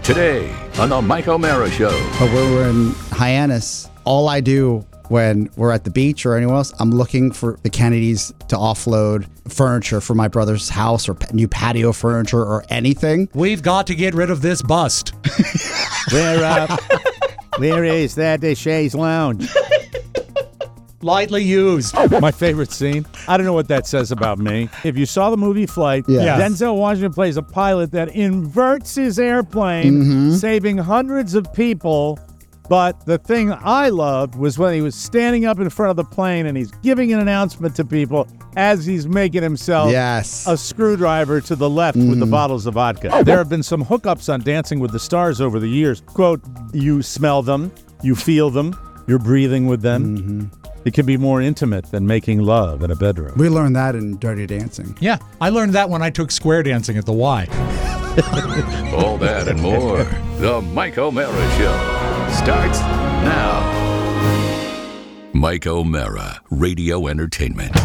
today on the Mike O'Mara Show. But when we're in Hyannis, all I do when we're at the beach or anywhere else, I'm looking for the Kennedys to offload furniture for my brother's house or new patio furniture or anything. We've got to get rid of this bust. Where is that chaise lounge? Lightly used. My favorite scene. I don't know what that says about me. If you saw the movie Flight, Yeah. Denzel Washington plays a pilot that inverts his airplane, saving hundreds of people. But the thing I loved was when he was standing up in front of the plane and he's giving an announcement to people as he's making himself Yes. a screwdriver to the left with the bottles of vodka. There have been some hookups on Dancing with the Stars over the years. Quote, you smell them, you feel them, you're breathing with them. It can be more intimate than making love in a bedroom. We learned that in Dirty Dancing. Yeah, I learned that when I took square dancing at the Y. All that and more. The Mike O'Mara Show starts now. Mike O'Mara, Radio Entertainment.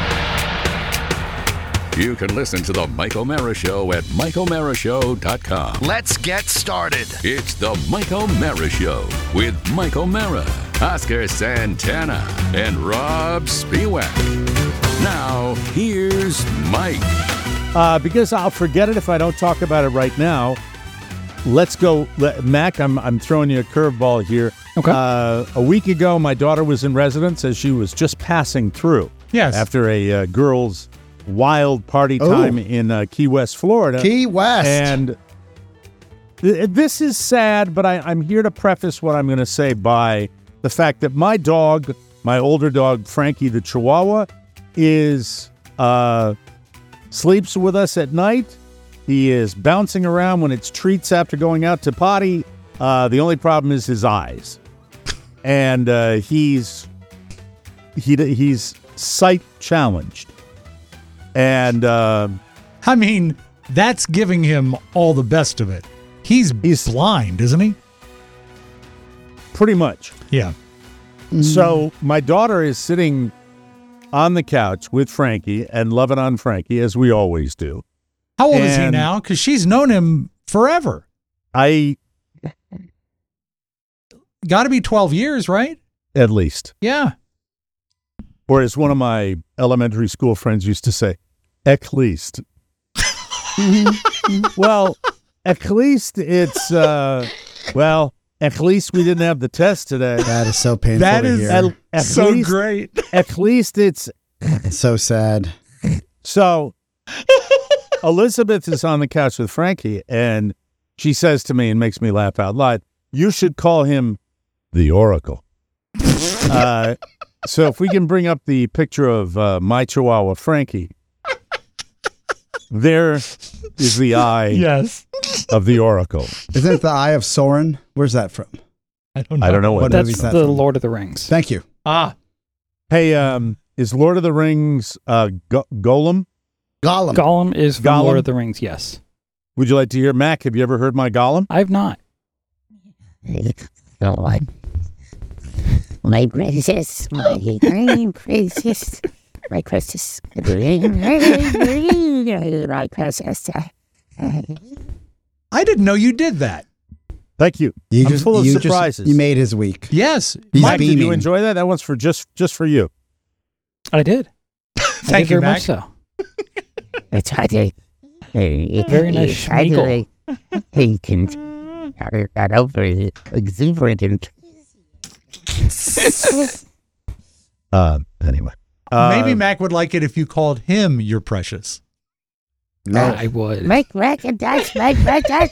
You can listen to the Mike O'Mara Show at MikeO'MaraShow.com. Let's get started. It's the Mike O'Mara Show with Mike O'Mara, Oscar Santana, and Rob Spiewak. Now, here's Mike. Because I'll forget it if I don't talk about it right now. Let's go. Mac, I'm throwing you a curveball here. Okay. A week ago, my daughter was in residence as she was just passing through. Yes. After a girls' wild party time in Key West, Florida. Key West. And this is sad, but I'm here to preface what I'm going to say by the fact that my dog, my older dog, Frankie the Chihuahua, is sleeps with us at night. He is bouncing around when it's treats after going out to potty. The only problem is his eyes. And he's sight challenged. And I mean, that's giving him all the best of it. He's blind, isn't he? pretty much. Yeah. So my daughter is sitting on the couch with Frankie and loving on Frankie, as we always do. How old is he now? Because she's known him forever. Got to be 12 years, right? At least. Yeah. Or as one of my elementary school friends used to say, at least. Well, at least it's, at least we didn't have the test today. That is so painful That to is hear. At so least, great. At least it's So sad. So Elizabeth is on the couch with Frankie, and she says to me and makes me laugh out loud, you should call him the Oracle. So if we can bring up the picture of my Chihuahua, Frankie, there is the eye Yes. of the Oracle. Isn't it the Eye of Sauron? Where's that from? I don't know. I don't know what What that movie is. is that The from? Lord of the Rings. Thank you. Ah, Hey, is Lord of the Rings Golem? Gollum. Gollum is from Gollum? Lord of the Rings, yes. Would you like to hear, Mac? Have you ever heard my Gollum? I've not. My precious, my very precious, my precious, my precious. I didn't know you did that. Thank you. I'm full of surprises. You made his week. Yes. He's Mike, did you beaming. enjoy that? That one's for just for you. I did. Thank I you, did very Mac. much so. It's hard to. Very nice schmeagle. He can got over exuberant and Anyway. Maybe Mac would like it if you called him your precious. Yeah, I would. make recognize, make recognize.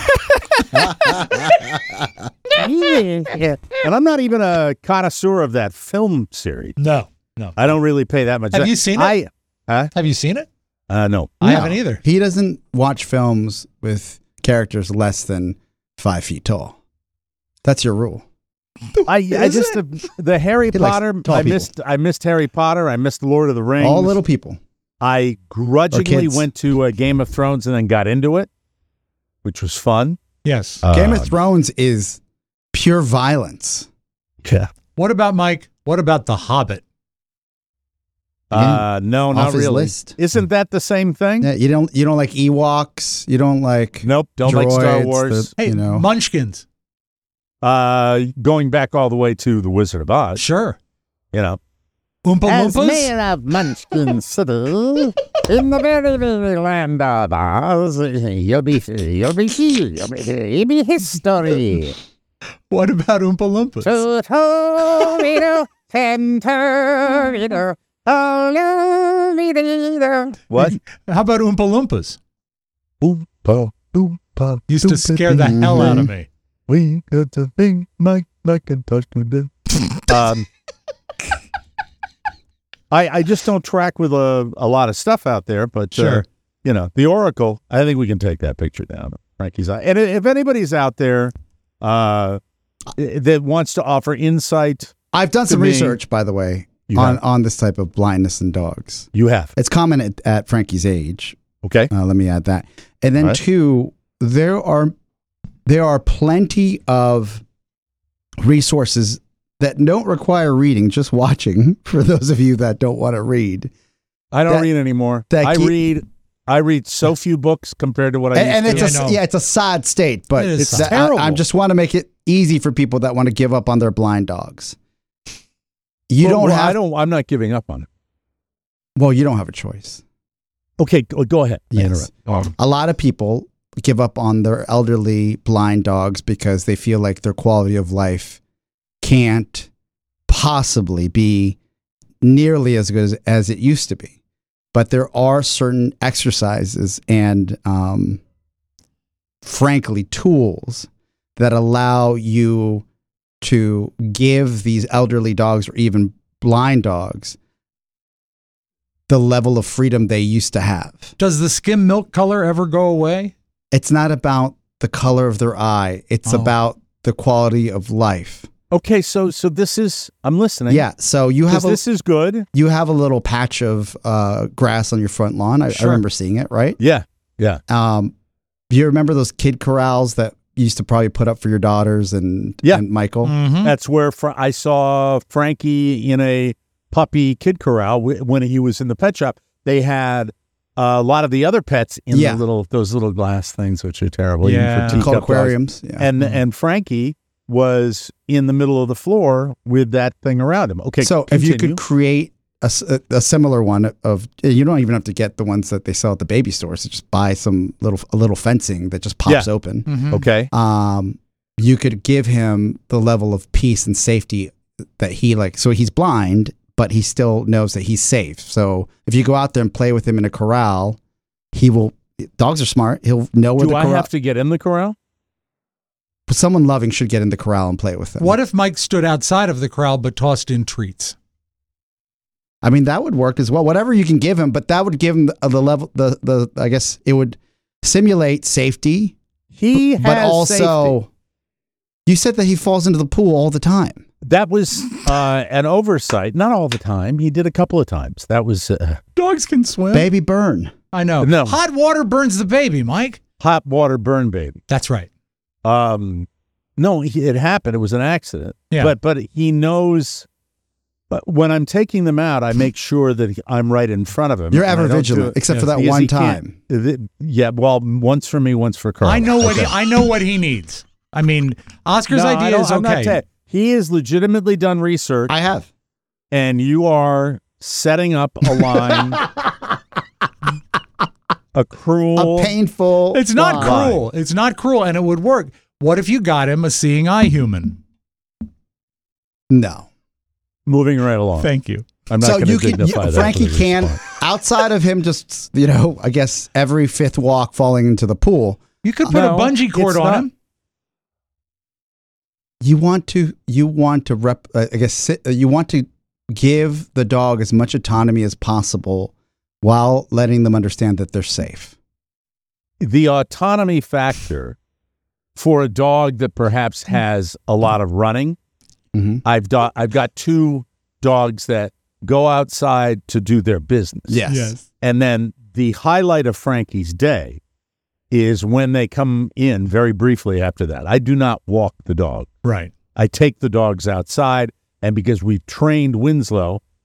And I'm not even a connoisseur of that film series. No. I don't really pay that much. Have you seen it? Have you seen it? No. I haven't either. He doesn't watch films with characters less than 5 feet tall. That's your rule. I just the Harry He likes Potter. tall I missed Harry Potter. I missed Lord of the Rings. All little people. I grudgingly kids. went to Game of Thrones and then got into it, which was fun. Yes. Game of Thrones is pure violence. Yeah. What about Mike? What about The Hobbit? No, Off not his really. list. Isn't that the same thing? Yeah, you don't like Ewoks. You don't like Nope, don't like Star droids, Wars. Hey, you know. Munchkins. Going back all the way to The Wizard of Oz, Sure. you know. Oompa As Loompas. mayor of Munchkin City, in the very, very land of Oz, you'll be history. What about Oompa Loompas? Tutorial, Centurion, What? How about Oompa Loompas? Oompa, Oompa, Used to scare the hell out of me. We got to think Macintosh. I just don't track with a lot of stuff out there, but Sure. you know, the Oracle. I think we can take that picture down. Frankie's eye. And if anybody's out there that wants to offer insight, I've done some me, research, by the way, You on, have? on this type of blindness in dogs. you have. It's common at Frankie's age. Okay. Let me add that. And then All right. two, there are plenty of resources that don't require reading, just watching. For those of you that don't want to read, I don't That- read anymore. that I keep- read so few books compared to what I and used it's to. it's a sad state, but It is it's sad. terrible. I just want to make it easy for people that want to give up on their blind dogs. You Well, don't well, have. I'm not giving up on it. Well, you don't have a choice. Okay, go ahead. I Yes. interrupt. A lot of people give up on their elderly blind dogs because they feel like their quality of life can't possibly be nearly as good as it used to be. But there are certain exercises and, frankly, tools that allow you to give these elderly dogs or even blind dogs the level of freedom they used to have. Does the skim milk color ever go away? It's not about the color of their eye. It's Oh. about the quality of life. Okay, so this is. I'm listening. Yeah. So you have this is good. you have a little patch of grass on your front lawn. I Sure. remember seeing it. Right. Yeah, yeah. Do you remember those kid corrals that you used to probably put up for your daughters and Michael? Mm-hmm. That's where I saw Frankie in a puppy kid corral when he was in the pet shop. They had a lot of the other pets in Yeah. those little glass things, which are terrible. even Yeah. for Called teacup dogs. aquariums. Yeah. And Frankie was in the middle of the floor with that thing around him. Okay, so if you continue. could create a similar one of, you don't even have to get the ones that they sell at the baby stores. You just buy a little fencing that just pops Yeah. open. Mm-hmm. Okay. You could give him the level of peace and safety that he so he's blind, but he still knows that he's safe. So if you go out there and play with him in a corral, dogs are smart. He'll know where Do the I corral. have to get in the corral? Someone loving should get in the corral and play with them. What if Mike stood outside of the corral but tossed in treats? I mean, that would work as well. Whatever you can give him, but that would give him the level, I guess it would simulate safety, He has but also, safety. you said that he falls into the pool all the time. That was an oversight. Not all the time. He did a couple of times. That was Dogs can swim. Baby burn. I know. No. Hot water burns the baby, Mike. hot water burn baby. That's right. No, it happened. It was an accident. Yeah. But he knows. But when I'm taking them out, I make sure that I'm right in front of him. You're And I ever don't vigilant, do it- except for Yes, that because one he can't- time. Yeah, well, once for me, once for Carl. I know what he needs. I mean, Oscar's No, idea is I'm not okay. saying- he has legitimately done research, I have. and you are setting up a line, a cruel. A painful. It's not lie. cruel. It's not cruel, and it would work. What if you got him a seeing eye human? No. Moving right along. Thank you. I'm not So going to you can, dignify that. Frankie with a can, response. outside of him just, I guess every fifth walk falling into the pool, You could put No, a bungee cord it's on not. him. you want to give the dog as much autonomy as possible while letting them understand that they're safe. The autonomy factor for a dog that perhaps has a lot of running. Mm-hmm. I've got two dogs that go outside to do their business. Yes. And then the highlight of Frankie's day is when they come in very briefly after that. I do not walk the dog. Right. I take the dogs outside, and because we've trained Winslow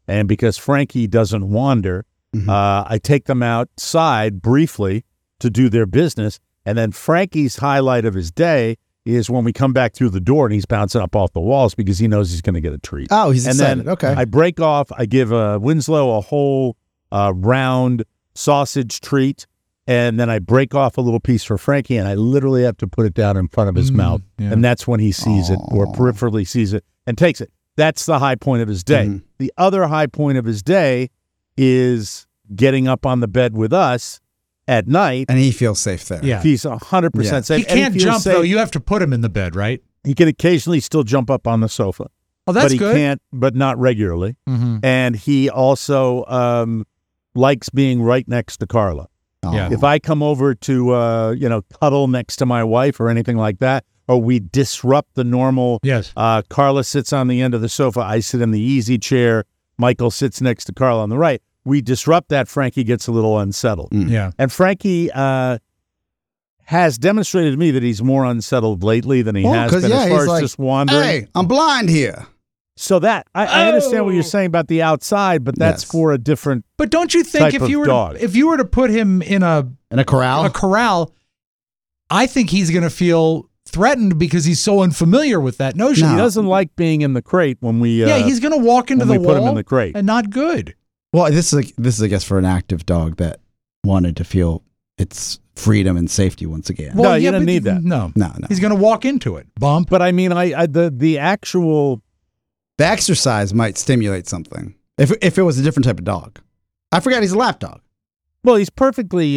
And because Frankie doesn't wander, I take them outside briefly to do their business. And then Frankie's highlight of his day is when we come back through the door and he's bouncing up off the walls because he knows he's going to get a treat. Oh, he's and excited. Then Okay. I break off. I give Winslow a whole round sausage treat, and then I break off a little piece for Frankie, and I literally have to put it down in front of his mouth. yeah. And that's when he sees it or peripherally sees it and takes it. That's the high point of his day. The other high point of his day is getting up on the bed with us at night. And he feels safe there. Yeah. He's 100% safe. He And can't feels jump, safe. though. You have to put him in the bed, right? He can occasionally still jump up on the sofa. Oh, that's but he good. can't, but not regularly. Mm-hmm. And he also likes being right next to Carla. Yeah. If I come over to, cuddle next to my wife or anything like that, or we disrupt the normal, Yes. Carla sits on the end of the sofa, I sit in the easy chair, Michael sits next to Carla on the right. We disrupt that, Frankie gets a little unsettled. Yeah. And Frankie has demonstrated to me that he's more unsettled lately than he has been as far as just wandering. Hey, I'm blind here. So that I understand what you're saying about the outside, but that's Yes. for a different. But don't you think type if you of were dog. if you were to put him in a corral? I think he's going to feel threatened because he's so unfamiliar with that notion. He doesn't like being in the crate when we. He's going to walk into when the we wall put him in the crate. and not good. Well, this is, I guess, for an active dog that wanted to feel its freedom and safety once again. Well, No, you don't but need that. No, No. He's going to walk into it. Bump. But I mean, the actual. The exercise might stimulate something if it was a different type of dog. I forgot he's a lap dog. Well, he's perfectly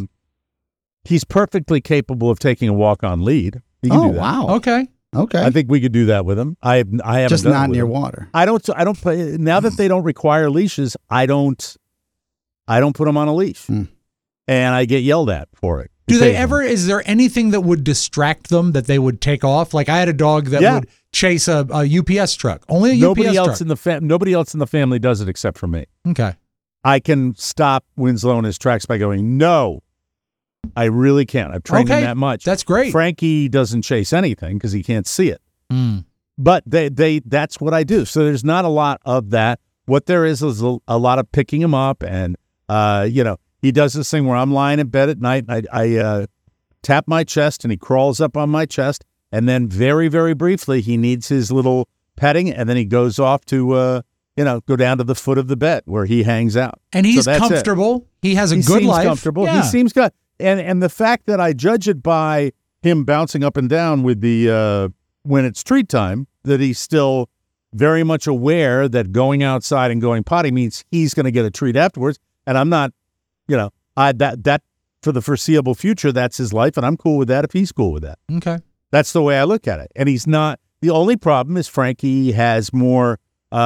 capable of taking a walk on lead. He can do that. Wow. Okay. Okay. I think we could do that with him. I haven't just done it not with near him. water. I don't play now that they don't require leashes. I don't put them on a leash, and I get yelled at for it. Do they occasionally. ever? Is there anything that would distract them that they would take off? Like I had a dog that would chase a UPS truck. Only a Nobody UPS else truck. nobody else in the family does it except for me. Okay. I can stop Winslow in his tracks by going, no, I really can't. I've trained him that much. That's great. Frankie doesn't chase anything because he can't see it. Mm. But that's what I do. So there's not a lot of that. What there is a lot of picking him up. And, he does this thing where I'm lying in bed at night and I tap my chest and he crawls up on my chest. And then very, very briefly, he needs his little petting. And then he goes off to, go down to the foot of the bed where he hangs out. And he's So that's it. comfortable. He has a He good seems life. comfortable. Yeah. He seems good. And the fact that I judge it by him bouncing up and down with the when it's treat time, that he's still very much aware that going outside and going potty means he's going to get a treat afterwards. And I'm not, that for the foreseeable future, that's his life, and I'm cool with that if he's cool with that. Okay. That's the way I look at it. And he's not. The only problem is Frankie has more,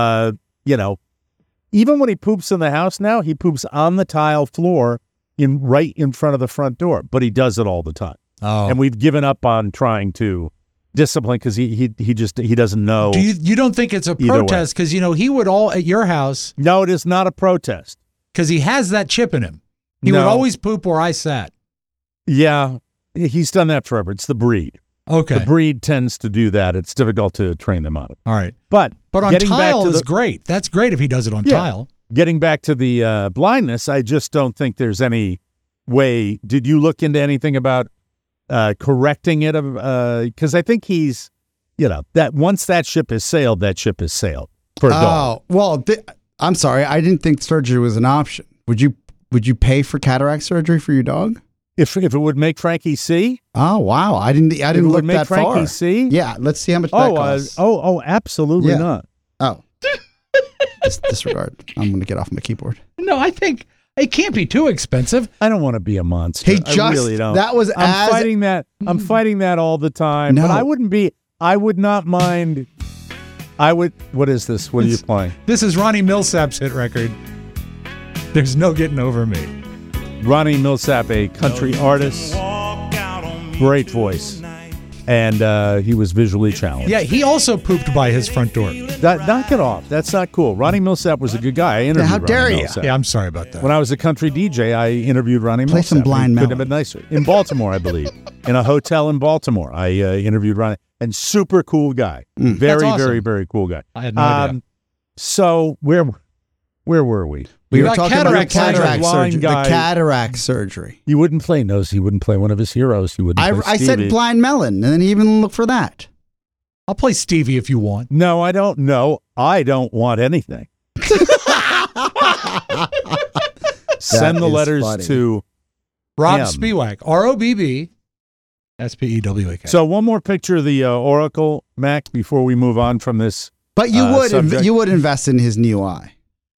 even when he poops in the house now, he poops on the tile floor right in front of the front door, but he does it all the time. Oh. And we've given up on trying to discipline because he doesn't know. You don't think it's a Either way. protest because he would all at your house No, it is not a protest. because he has that chip in him. He would No. always poop where I sat. Yeah, he's done that forever. It's the breed. Okay. The breed tends to do that. It's difficult to train them on it. All right. But on getting back tile to is the- great. That's great if he does it on Yeah. tile. Getting back to the blindness, I just don't think there's any way. Did you look into anything about correcting it? Because I think he's, that once that ship has sailed for a dog. Oh, well, I'm sorry. I didn't think surgery was an option. Would you pay for cataract surgery for your dog? If it would make Frankie see? Oh, wow. I didn't If it look would make that Frankie far. see? Yeah, let's see how much that costs. Absolutely Yeah. not. Oh. Disregard. I'm going to get off my keyboard. No, I think it can't be too expensive. I don't want to be a monster. Hey, I really don't. that was I'm fighting that. I'm fighting that all the time. No. But I would not mind. What is this? What are you playing? This is Ronnie Millsap's hit record. There's no getting over me. Ronnie Millsap, a country artist, great voice, and he was visually challenged. Yeah, he also pooped by his front door. Knock it off. That's not cool. Ronnie Millsap was a good guy. I interviewed how dare Ronnie you? Millsap. Yeah, I'm sorry about that. When I was a country DJ, I interviewed Ronnie Play Millsap. some Blind He Melon. couldn't have been nicer. In Baltimore, I believe. In a hotel in Baltimore, I interviewed Ronnie. And super cool guy. Very, That's awesome. very, very cool guy. I had no idea. So Where were we? We were got talking about cataract cataract surgery. surgery. The Blind guy. cataract surgery. You wouldn't play He wouldn't play one of his heroes. You wouldn't play I said Stevie. Blind Melon, and then he even looked for that. I'll play Stevie if you want. No, I don't. No, I don't want anything. Send the is letters funny. to Rob him. Spiewak, ROBB SPEWAK. So one more picture of the Oracle, Mac, before we move on from this. But you subject. you would invest in his new eye.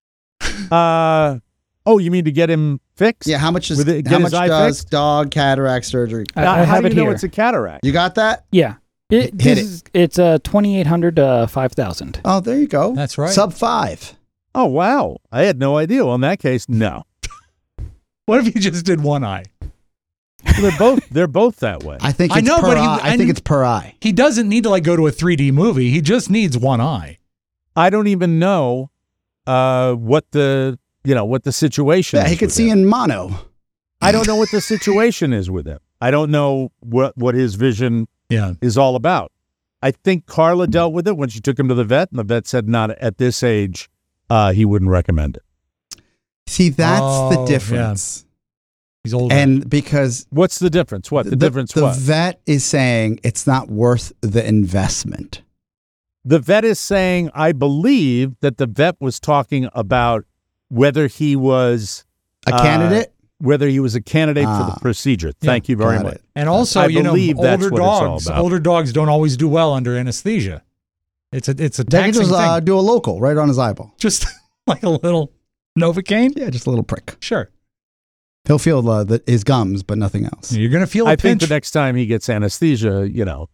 Oh, you mean to get him fixed? Yeah, how much is With it- get how his much eye does fixed? dog cataract surgery? I How have do it you know here. it's a cataract? You got that? Yeah. Hit It's 2,800 to 5,000. Oh, there you go. That's right. Sub 5. Oh, wow. I had no idea. Well, in that case, no. What if you just did one eye? They're both that way. I think I it's know, per but eye. I think it's per eye. He doesn't need to like go to a 3D movie. He just needs one eye. I don't even know what the situation Yeah, is. he could with see him. in mono. I don't know what the situation is with him. I don't know what his vision Yeah. is all about. I think Carla dealt with it when she took him to the vet, and the vet said not at this age he wouldn't recommend it. See, that's the Oh, difference. He's older. And because What's the difference? What the difference? The What vet is saying it's not worth the investment. the vet is saying, I believe that the vet was talking about whether he was A candidate? whether he was a candidate for the procedure. Thank you very got much. it. And also, I you know, believe that's older what it's all dogs. about. Older dogs don't always do well under anesthesia. It's a They can taxing just thing. do a local right on his eyeball. Just like a little Novocaine. Yeah, just a little prick. Sure, He'll feel his gums, but nothing else. you're gonna feel a I think pinch. the next time he gets anesthesia,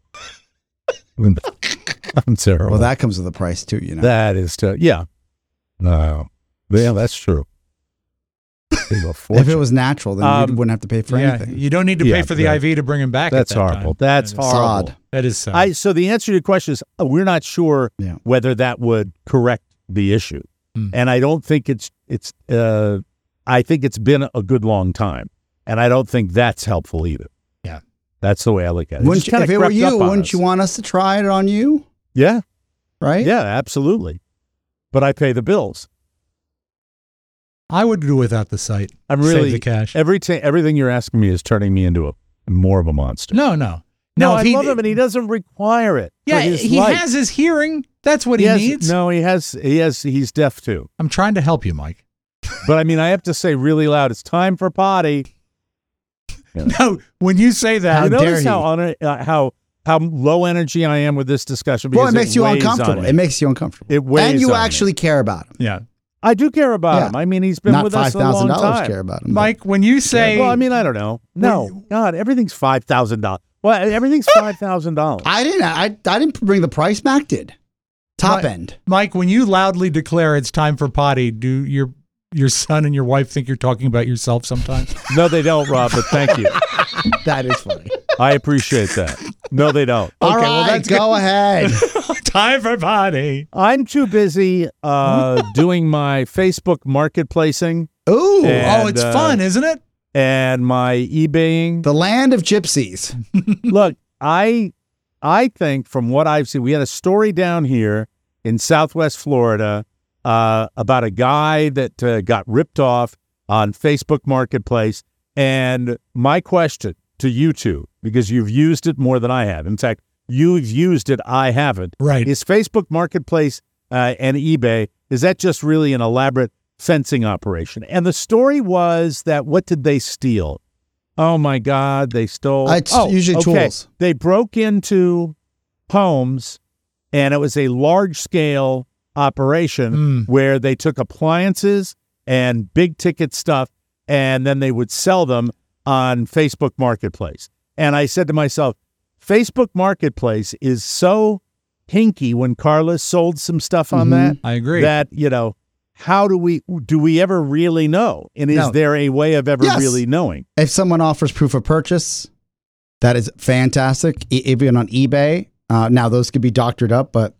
I'm terrible. Well, that comes with a price too, you know. That is yeah. No. Yeah, that's true. If it was natural, then you wouldn't have to pay for yeah, anything. you don't need to Yeah, pay for the that- IV to bring him back. That's at that horrible. time. That's That is- horrible. Sod. That is sad. So the answer to your question is we're not sure Yeah. whether that would correct the issue, and I don't think it's. I think it's been a good long time, and I don't think that's helpful either. Yeah. That's the way I look at it. Wouldn't just you, kinda if it were crept you, up on wouldn't us. you want us to try it on you? Yeah, Right? yeah, absolutely. But I pay the bills. I would do without the site. I'm really Save the cash. Everything you're asking me is turning me into more of a monster. No. No, Now, I if he, love him, and he doesn't require it. yeah, for his he life. has his hearing. That's what he has, needs. No, he has. He's deaf too. I'm trying to help you, Mike. But I mean, I have to say really loud, it's time for potty. No, when you say that, How dare Notice he? how low energy I am with this discussion. Well, Because it makes you weighs on uncomfortable. me. It makes you uncomfortable. It weighs and you on me. actually care about him. yeah, I do care about Yeah. him. I mean, he's been Not with us a long $5,000 time. care about him. Mike, when you say, Well, I mean, I don't know. No, God, everything's $5,000. Well, everything's $5,000. I didn't bring the price. Mac did. Top end. Mike, when you loudly declare it's time for potty, do your son and your wife think you're talking about yourself sometimes? No, they don't, Rob. But thank you. That is funny. I appreciate that. No, they don't. All Okay, right, well, that's go ahead. Time for potty. I'm too busy doing my Facebook marketplacing Ooh, And, Oh, it's fun, isn't it? and my eBaying. the land of gypsies. Look, I think from what I've seen, we had a story down here in Southwest Florida about a guy that got ripped off on Facebook Marketplace. And my question to you two, because you've used it more than I have. In fact, you've used it, I haven't. Right. Is Facebook Marketplace and eBay, is that just really an elaborate fencing operation? And the story was that what did they steal? Oh, my God, they stole... It's usually tools. They broke into homes, and it was a large-scale operation where they took appliances and big-ticket stuff, and then they would sell them on Facebook Marketplace. And I said to myself, Facebook Marketplace is so hinky when Carla sold some stuff on that. I agree. That, how do we ever really know? And is No. there a way of ever Yes. really knowing? If someone offers proof of purchase, that is fantastic. Even on eBay. Now those could be doctored up, but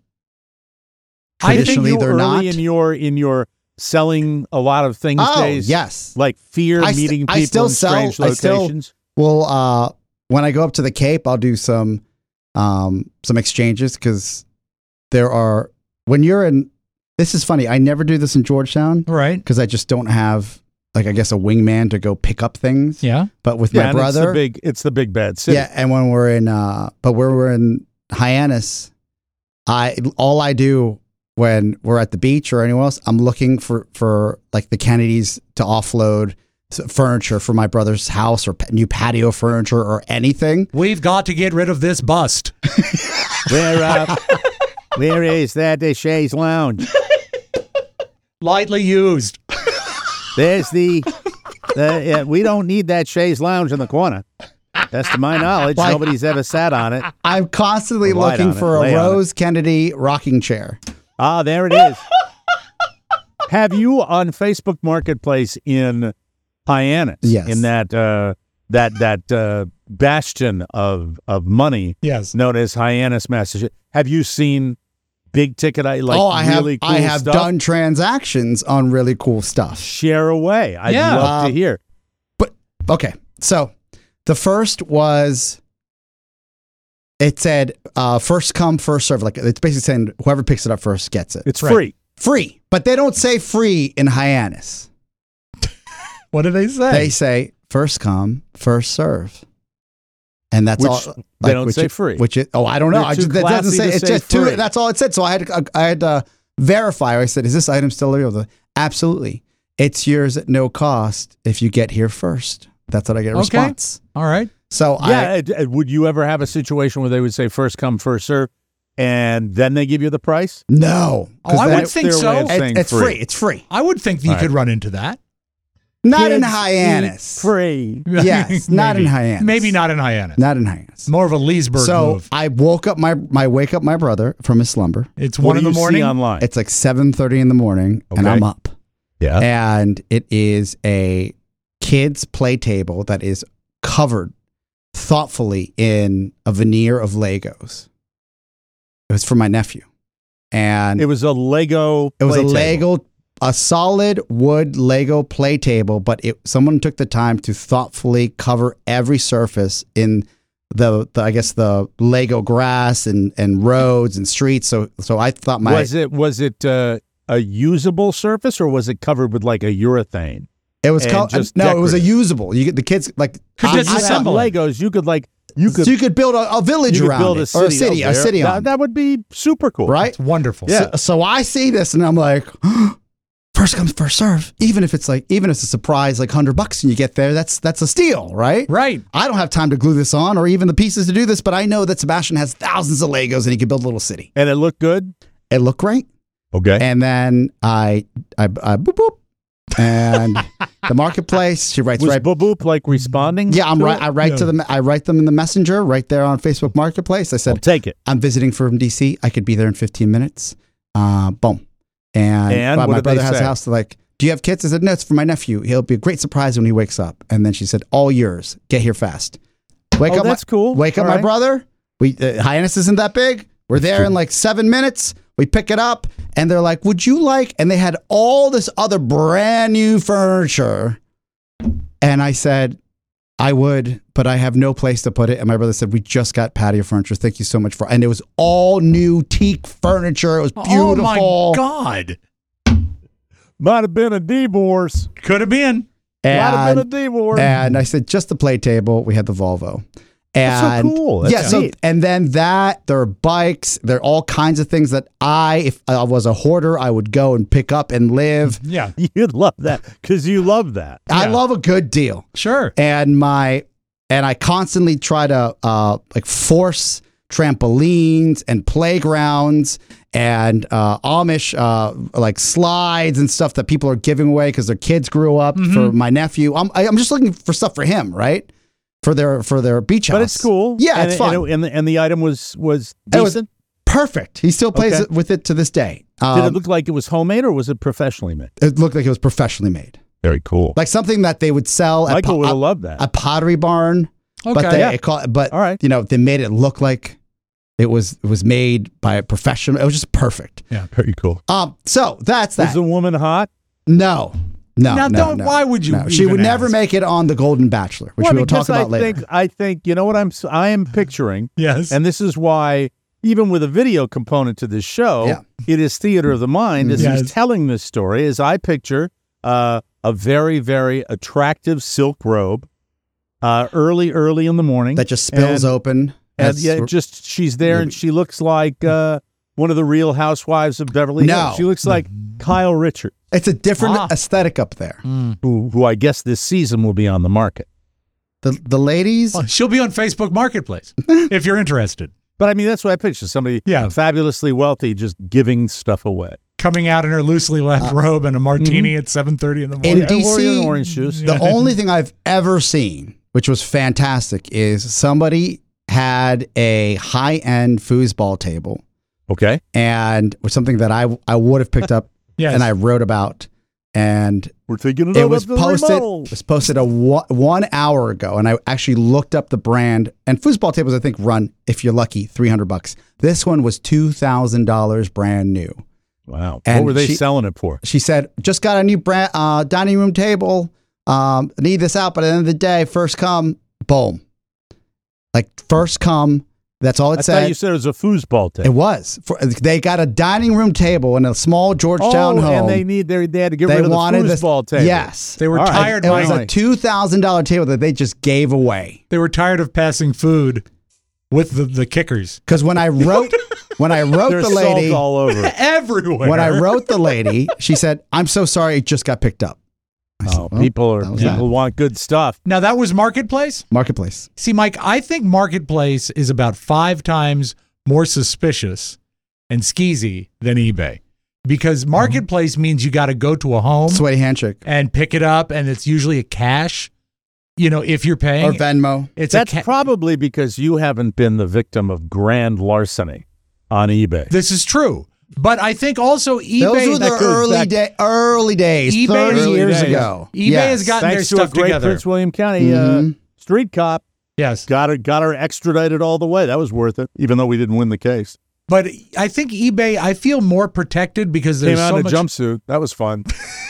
I think traditionally you're they're early not. in your selling a lot of things Oh, days. yes. Like fear I st- meeting I people still in sell- strange I still- locations. Well, when I go up to the Cape, I'll do some exchanges because there are, when you're in, This is funny. I never do this in Georgetown Right. because I just don't have, like, I guess a wingman to go pick up things. Yeah. But with my and brother, it's the big bad city. yeah. And when we're in, but when we're in Hyannis, all I do when we're at the beach or anywhere else, I'm looking for like the Kennedys to offload furniture for my brother's house or new patio furniture or anything. We've got to get rid of this bust. Where is that chaise lounge? Lightly used. There's we don't need that chaise lounge in the corner. That's to my knowledge. Like- Nobody's ever sat on it. I'm constantly Light looking on it, for a lay on it. Rose Kennedy rocking chair. Ah, there it is. Have you on Facebook Marketplace in Hyannis? Yes. In that bastion of money Yes. known as Hyannis, Massachusetts. Have you seen big ticket I really cool have stuff? done transactions on really cool stuff. Share away. I'd Yeah. love to hear. But okay, so the first was, it said first come first serve. Like, it's basically saying whoever picks it up first gets it. It's Right. free. But they don't say free in Hyannis. What do they say? They say first come first serve, and that's Which all. they don't say free. Which is, I don't know. They're I too just, that doesn't classy say. to It's say just two. free. That's all it said. So I had to verify. I said, "Is this item still available?" Absolutely. It's yours at no cost if you get here first. That's what I get a Okay. response. All right. So Would you ever have a situation where they would say first come first serve, and then they give you the price? no. 'Cause I then would it- think their so. way of saying it's free. It's free. I would think that you All could right. run into that. Not in Kids Hyannis. eat free. Yes, not in Maybe. Hyannis. Maybe not in Hyannis. Not in Hyannis. More of a Leesburg So move. I wake up my brother from his slumber. It's What 1 in do the you morning. see online? It's like 7:30 in the morning, and Okay. I'm up. Yeah. And it is a kids' play table that is covered thoughtfully in a veneer of Legos. It was for my nephew, and It was a Lego. it was play a table. Lego, a solid wood Lego play table, but someone took the time to thoughtfully cover every surface in the I guess the Lego grass and roads and streets. So I thought Was it a usable surface, or was it covered with like a urethane? it was and called just no, it was a decorative? usable. You get the kids like Could I- just I You thought- have assemble it. Legos. so you could build a village you could around build it, a city, or a city, out a there. city on That would be super cool. right? It's wonderful. Yeah. So I see this and I'm like, first come first serve. Even if it's a surprise, like $100 and you get there, that's a steal, right? Right. I don't have time to glue this on or even the pieces to do this, but I know that Sebastian has thousands of Legos and he can build a little city. And it looked good. It looked great. Okay. And then I boop boop, and the marketplace. She writes Was right. Boop Boop like responding? Yeah, I'm to right. it? I write to them. I write them in the messenger right there on Facebook Marketplace. I I'll said, take it. I'm visiting from DC. I could be there in 15 minutes. Boom. And what my did they brother has say? a house. They're like, do you have kids? I said, no, it's for my nephew. He'll be a great surprise when he wakes up. And then she said, all yours. Get here fast. Wake up. That's cool. Wake up All my right. brother. Hyannis isn't that big. We're there in like 7 minutes. We pick it up and they're like, would you like, and they had all this other brand new furniture. And I said, I would, but I have no place to put it. And my brother said, we just got patio furniture. Thank you so much for, and it was all new teak furniture. It was beautiful. Oh my God. Might have been a divorce. Could have been. Might have been a And, divorce. and I said, just the play table. We had the Volvo. That's so And cool. That's yeah, so neat. and then there are bikes, there are all kinds of things that if I was a hoarder, I would go and pick up and live. Yeah. You'd love that because you love that. I Yeah. love a good deal. Sure. And I constantly try to like force trampolines and playgrounds and Amish like slides and stuff that people are giving away because their kids grew up for my nephew. I'm just looking for stuff for him, right? For their beach house. But it's cool. Yeah, and it's fun. And the item was It was decent. perfect. He still plays Okay. it with it to this day. Did it look like it was homemade or was it professionally made? It looked like it was professionally made, Very cool. like something that they would sell at Michael would have loved a that. Pottery Barn. Okay. But Yeah. but All right. you know, they made it look like it was made by a professional. It was just perfect. Very cool. So that's Was that. the woman hot? No. Now, no. why would you No. She even would never ask? make it on the Golden Bachelor, which we will talk because about later. I think you know what I am picturing, Yes. and this is why even with a video component to this show, it is theater of the mind as he's telling this story, as I picture a very, very attractive silk robe early in the morning. That just spills open. And she's there and she looks like one of the Real Housewives of Beverly Hills. No. She looks like Kyle Richards. It's a different aesthetic up there. Who I guess this season will be on the market. The ladies. Well, she'll be on Facebook Marketplace if you're interested. But I mean, that's what I picture. Somebody fabulously wealthy just giving stuff away. Coming out in her loosely wrapped robe and a martini at 7:30 in the morning. In DC, orange juice. The only thing I've ever seen, which was fantastic, is somebody had a high-end foosball table. Okay. And was something that I would have picked up and I wrote about. And we're thinking it was posted a 1 hour ago, and I actually looked up the brand. And foosball tables, I think, run, if you're lucky, $300. This one was $2,000 brand new. Wow! And what were they selling it for? She said, "Just got a new brand dining room table. Need this out, but at the end of the day, first come, boom. Like first come." That's all it said. I thought you said it was a foosball table. It was. They got a dining room table in a small Georgetown home. And they had to get rid of the foosball table. Yes. They were tired. It was a $2,000 table that they just gave away. They were tired of passing food with the kickers. Because when I wrote the lady salt all over everywhere. When I wrote the lady, she said, "I'm so sorry, it just got picked up." People want good stuff. Now that was Marketplace? Marketplace. See, Mike, I think Marketplace is about 5 times more suspicious and skeezy than eBay. Because Marketplace means you got to go to a home. Sweaty handshake. And pick it up, and it's usually a cash, if you're paying. Or Venmo. That's probably because you haven't been the victim of grand larceny on eBay. This is true. But I think also eBay... Those were the early days, eBay 30 years ago. eBay has gotten Thanks their stuff to a great together. Prince William County street cop. Yes. Got her extradited all the way. That was worth it, even though we didn't win the case. But I think eBay, I feel more protected because there's Came out so in much... a jumpsuit. That was fun.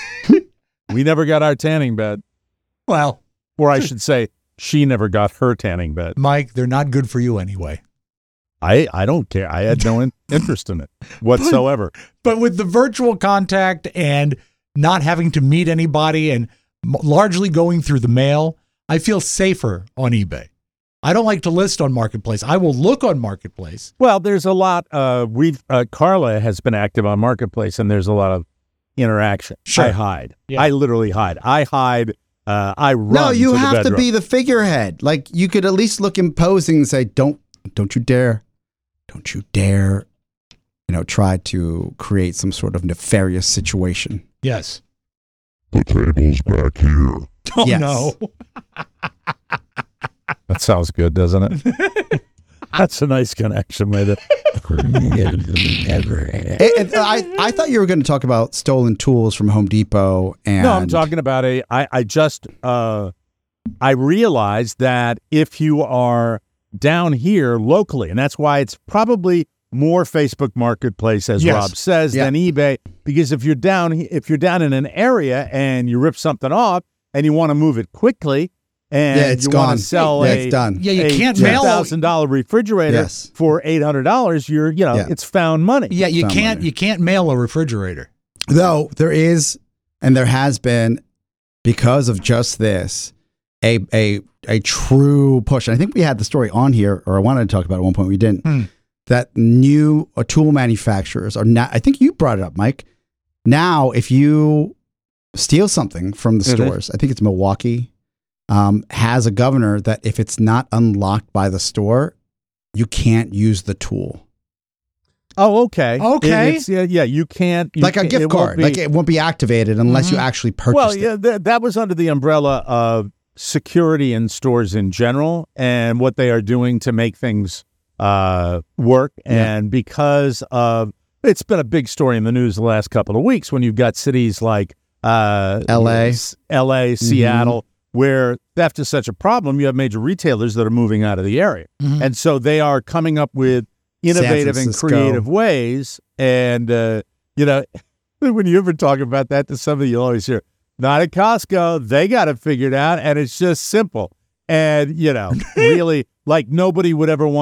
We never got our tanning bed. Well... Or I should say, she never got her tanning bed. Mike, they're not good for you anyway. I don't care. I had no interest in it whatsoever. But with the virtual contact and not having to meet anybody and largely going through the mail, I feel safer on eBay. I don't like to list on Marketplace. I will look on Marketplace. Well, there's a lot. Carla has been active on Marketplace, and there's a lot of interaction. Sure. I hide. Yeah. I literally hide. I hide. I run. No, you to the have to bedroom. be the figurehead. Like you could at least look imposing and say, "Don't you dare, try to create some sort of nefarious situation." Yes. The table's back here. Oh, Yes. no. That sounds good, doesn't it? That's a nice connection with it. I thought you were going to talk about stolen tools from Home Depot. And No, I'm talking about I realized that if you are down here locally, and that's why it's probably more Facebook Marketplace, as Yes. Rob says, than eBay, because if you're down in an area and you rip something off and you want to move it quickly, and it's you gone. want to sell It's done. Yeah, you can't mail $2,000 refrigerator for $800, it's found money. Yeah, you Found can't money. you can't mail a refrigerator. Though there is, and there has been, because of just this, a true push. And I think we had the story on here, or I wanted to talk about it at one point. We didn't. That new tool manufacturers are now. I think you brought it up, Mike. Now, if you steal something from the stores, I think it's Milwaukee, has a governor that if it's not unlocked by the store, you can't use the tool. Oh, okay. Okay. You can't. Like a gift card. Like it won't be activated unless you actually purchase it. Well, that was under the umbrella of security in stores in general and what they are doing to make things work. And because of, it's been a big story in the news the last couple of weeks when you've got cities like LA, Seattle, where theft is such a problem, you have major retailers that are moving out of the area. And so they are coming up with innovative and creative ways. And, when you ever talk about that to somebody, you'll always hear, not at Costco, they got it figured out, and it's just simple. And, really, like nobody would ever want to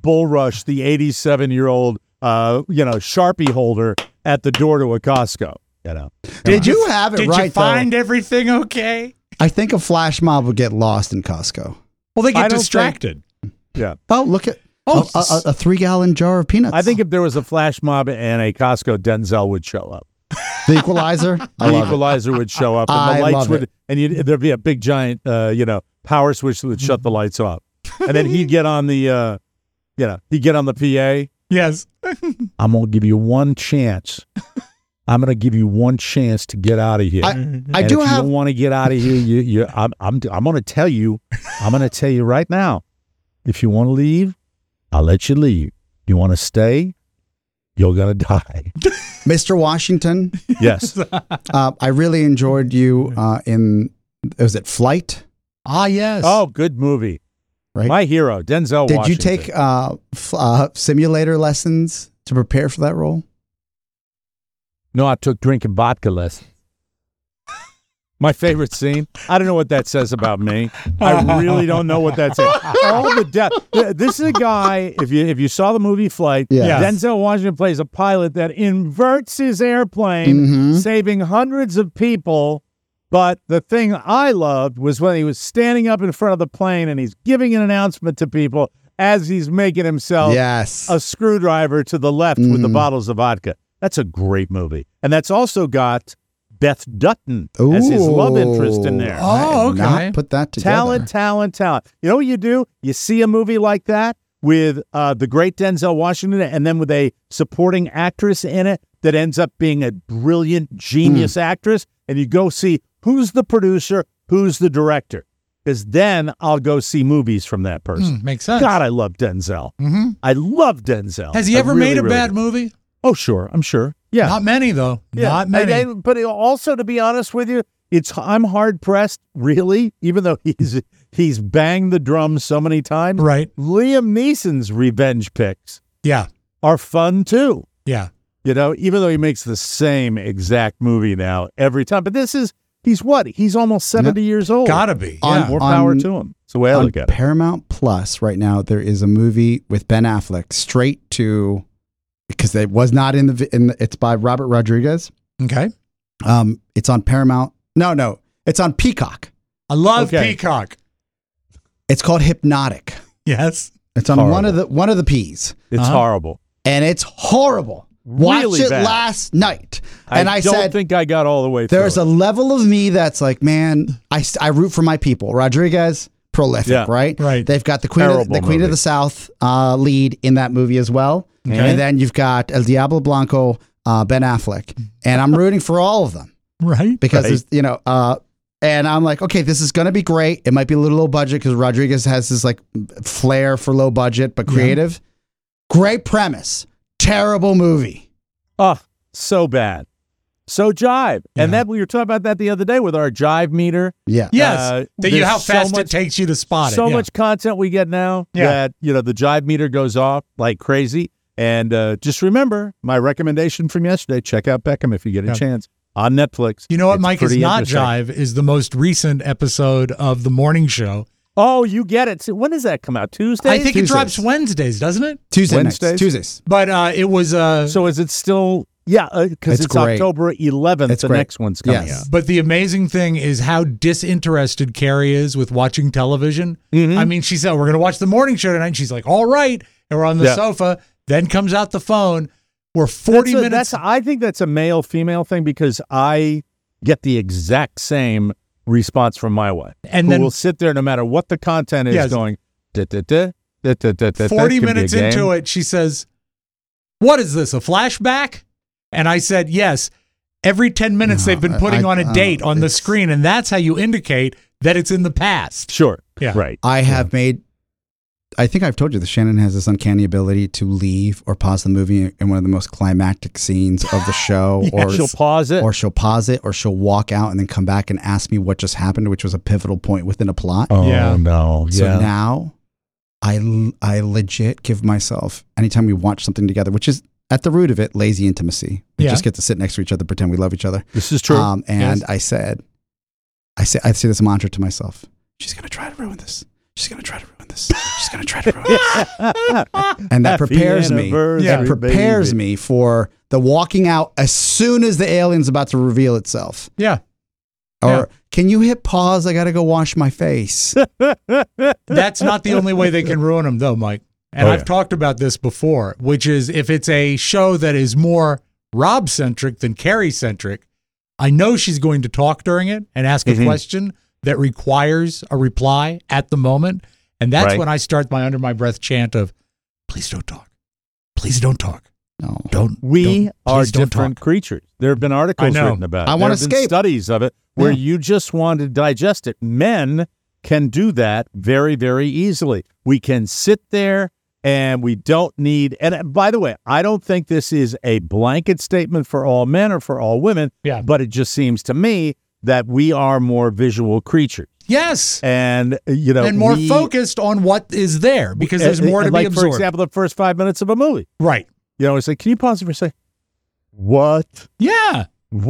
bull rush the 87-year-old, Sharpie holder at the door to a Costco. Did you have it Did right, you find though? everything okay? I think a flash mob would get lost in Costco. Well, they I get don't distracted. Yeah. Oh, look at a 3-gallon jar of peanuts. I think if there was a flash mob and a Costco, Denzel would show up. The Equalizer. I The love it. Equalizer would show up, and I the lights love would, it. and there'd be a big giant, power switch that would shut the lights off, and then he'd get on the, he'd get on the PA. Yes. I'm gonna give you one chance. I'm gonna give you one chance to get out of here. I And do if you have. don't want to get out of here, I'm gonna tell you. I'm gonna tell you right now. If you want to leave, I'll let you leave. You want to stay? You're gonna die. Mr. Washington, Yes. I really enjoyed you in, was it Flight? Ah, yes. Oh, good movie. Right. My hero, Denzel Did you Washington. take simulator lessons to prepare for that role? No, I took drinking vodka lessons. My favorite scene. I don't know what that says about me. I really don't know what that says. All the death. This is a guy. If you saw the movie Flight, Yeah. Denzel Washington plays a pilot that inverts his airplane, saving hundreds of people. But the thing I loved was when he was standing up in front of the plane and he's giving an announcement to people as he's making himself Yes. a screwdriver to the left with the bottles of vodka. That's a great movie. And that's also got Beth Dutton as his love interest in there. Oh, I had okay. Not put that together. Talent. You know what you do? You see a movie like that with the great Denzel Washington and then with a supporting actress in it that ends up being a brilliant, genius actress, and you go see who's the producer, who's the director. Because then I'll go see movies from that person. Makes sense. God, I love Denzel. I love Denzel. Has he I ever really, made a really bad do. movie? Oh, sure. I'm sure. Yeah. Not many, though. Yeah. Not many. But also, to be honest with you, I'm hard pressed, really, even though he's banged the drum so many times. Right. Liam Neeson's revenge picks Yeah. are fun too. Yeah. Even though he makes the same exact movie now every time. But he's almost 70 years old. Gotta be. On- Yeah. More power to him. That's the way I On look at it. Paramount Plus right now, there is a movie with Ben Affleck straight to, because it was not it's by Robert Rodriguez. Okay. It's on Paramount. No, it's on Peacock. I love Okay. Peacock. It's called Hypnotic. Yes. It's on Horrible. one of the P's, It's horrible. and it's horrible. Watch Really it bad. last night, and I don't said think I got all the way through. there's a level of me that's like, man, I root for my people. Rodriguez, prolific, Yeah. right? Right. They've got the Queen of Terrible the South lead in that movie as well, Okay. and then you've got El Diablo Blanco, Ben Affleck, and I'm rooting for all of them Right. because Right. there's, and I'm like, okay, this is gonna be great. It might be a little low budget because Rodriguez has this like flair for low budget but creative. Great premise, terrible movie. Oh, so bad. So jive. And that we were talking about that the other day with our jive meter. Yeah. Yes. There's how so fast much- it takes you to spot it. So Yeah. much content we get now Yeah. that, the jive meter goes off like crazy. And just remember my recommendation from yesterday, check out Beckham if you get a chance on Netflix. You know what, It's Mike, is pretty not interesting. jive is the most recent episode of the morning show. Oh, you get it. So when does that come out? Tuesday? I think it Tuesdays. drops Wednesdays, doesn't it? Wednesdays? Tuesdays. But it was So is it still... Yeah, because It's it's great. October 11th. It's the great. next one's coming Yes. out. But the amazing thing is how disinterested Carrie is with watching television. I mean, she said, we're going to watch the morning show tonight. And she's like, all right. And we're on the sofa. Then comes out the phone. We're 40 minutes. I think that's a male-female thing because I get the exact same response from my wife. And who then- will sit there no matter what the content is Yes. going, da-da-da, da-da-da-da. 40 minutes into it, she says, what is this, a flashback? And I said, yes. Every 10 minutes, they've been putting on a date on the screen, and that's how you indicate that it's in the past. Sure. Yeah. Right. I have made, I think I've told you this, Shannon has this uncanny ability to leave or pause the movie in one of the most climactic scenes of the show. Yeah, she'll pause it. Or she'll pause it, or she'll walk out and then come back and ask me what just happened, which was a pivotal point within a plot. Oh, Yeah. no. So Yeah. now I legit give myself, anytime we watch something together, which is at the root of it, lazy intimacy. We Yeah. just get to sit next to each other, pretend we love each other. This is true. And Yes. I say this mantra to myself. She's going to try to ruin this. she's going to try to ruin this. She's going to try to ruin this. And that prepares me. anniversary, It prepares me for the walking out as soon as the alien's about to reveal itself. Yeah. Or can you hit pause? I got to go wash my face. That's not the only way they can ruin them, though, Mike. And I've talked about this before, which is if it's a show that is more Rob-centric than Carrie-centric, I know she's going to talk during it and ask a question that requires a reply at the moment. And that's when I start my under my breath chant of, please don't talk. Please don't talk. No. We are please don't different talk. creatures. There have been articles I know. written about it. I wanna There have been escape. studies of it where Yeah. you just want to digest it. Men can do that very, very easily. We can sit there and we don't need, and by the way, I don't think this is a blanket statement for all men or for all women, but it just seems to me that we are more visual creatures. Yes. And, you know, And more focused on what is there because there's more to like, be absorbed. For example, the first 5 minutes of a movie. Right. You know, it's like, can you pause it for a second? What? Yeah.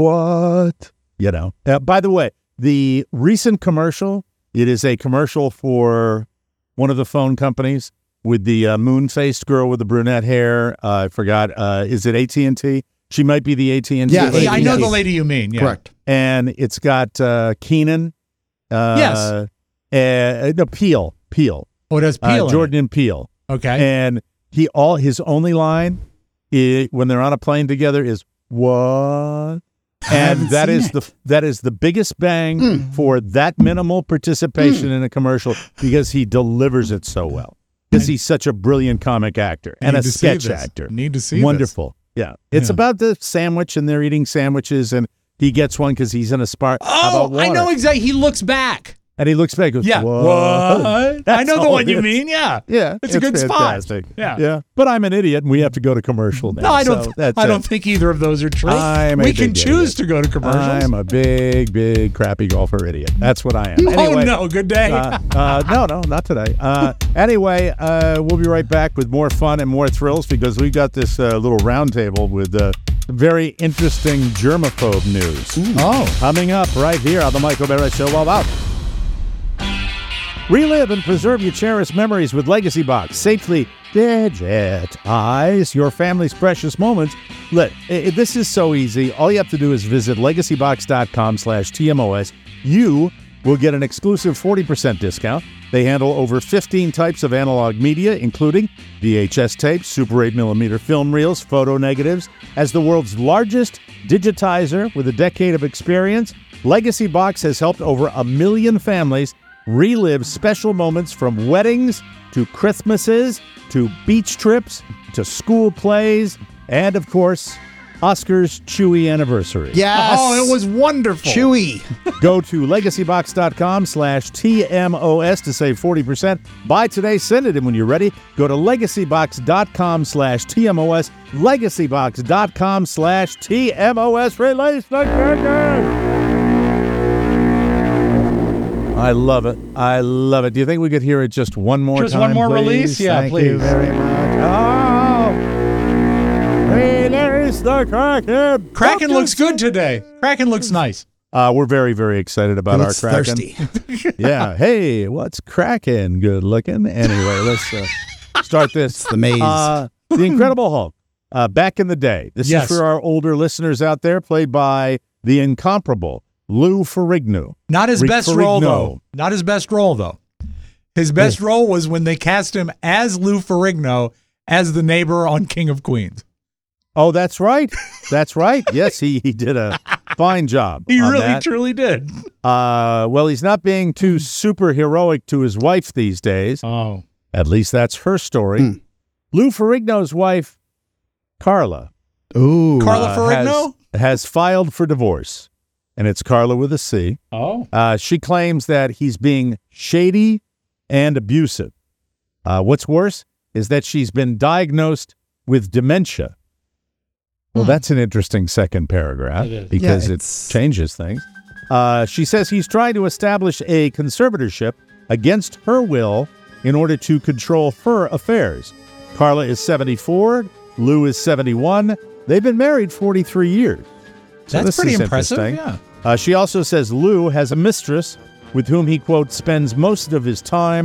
What? You know. By the way, the recent commercial, it is a commercial for one of the phone companies with the moon-faced girl with the brunette hair. I forgot. Is it AT&T? She might be the AT&T Yes. lady. I know the lady you mean. Yeah. Correct. And it's got Keenan. Yes. No, Peele. Oh, it has Peele. Jordan and Peele. Okay. And his only line when they're on a plane together is "What?" And that is the biggest bang for that minimal participation in a commercial because he delivers it so well. Because he's such a brilliant comic actor and a Need to see sketch this. actor. Need to see Wonderful. Yeah. It's about the sandwich and they're eating sandwiches and he gets one because he's in a spa. Oh, I know exactly. He looks back. And he looks back and goes, Yeah. What? I That's know the all one it you is. mean. Yeah. Yeah, It's a good fantastic. spot. Yeah. Yeah. But I'm an idiot and we have to go to commercial now. No, I so that's I it. don't think either of those are true. I'm a we can big choose idiot. to go to commercials. I'm a big, big, crappy golfer idiot. That's what I am. Anyway, Oh no, good day. no, not today. Anyway, we'll be right back with more fun and more thrills because we've got this little roundtable with very interesting germaphobe news. Coming up right here on the Michael Barrett Show. All about. Relive and preserve your cherished memories with Legacy Box. Safely digitize your family's precious moments. This is so easy. All you have to do is visit legacybox.com/TMOS. You will get an exclusive 40% discount. They handle over 15 types of analog media, including VHS tapes, Super 8mm film reels, photo negatives. As the world's largest digitizer with a decade of experience, Legacy Box has helped over 1 million families relive special moments from weddings to Christmases to beach trips to school plays and, of course, Oscar's Chewy anniversary. Yes. Oh, it was wonderful. Chewy. Go to legacybox.com/TMOS to save 40%. Buy today, send it in when you're ready. Go to legacybox.com/TMOS. Legacybox.com/TMOS. Release the curtain. I love it. I love it. Do you think we could hear it just one more Just time? one more please? release? Yeah, Thank please. you very much. Oh! Release the Kraken. Kraken looks good today. Kraken looks nice. We're very, very excited about our Looks Kraken. thirsty. Yeah. Hey, what's Kraken? Good looking. Anyway, let's start this. The maze. The Incredible Hulk. Back in the day. This Yes. is for our older listeners out there, played by the incomparable Lou Ferrigno. Not his Rick best role, Ferrigno. though. Not his best role, though. His best role was when they cast him as Lou Ferrigno as the neighbor on King of Queens. Oh, that's right. That's right. Yes, he did a fine job. He on really, that. truly did. Well, he's not being too super heroic to his wife these days. Oh. At least that's her story. Lou Ferrigno's wife, Carla. Ooh. Carla Ferrigno? Has filed for divorce, and it's Carla with a C. Oh. She claims that he's being shady and abusive. What's worse is that she's been diagnosed with dementia. Well, that's an interesting second paragraph It is. because Yeah, it it's- changes things. She says he's trying to establish a conservatorship against her will in order to control her affairs. Carla is 74. Lou is 71. They've been married 43 years. So That's this pretty is impressive. interesting. Yeah. She also says Lou has a mistress with whom he, quote, spends most of his time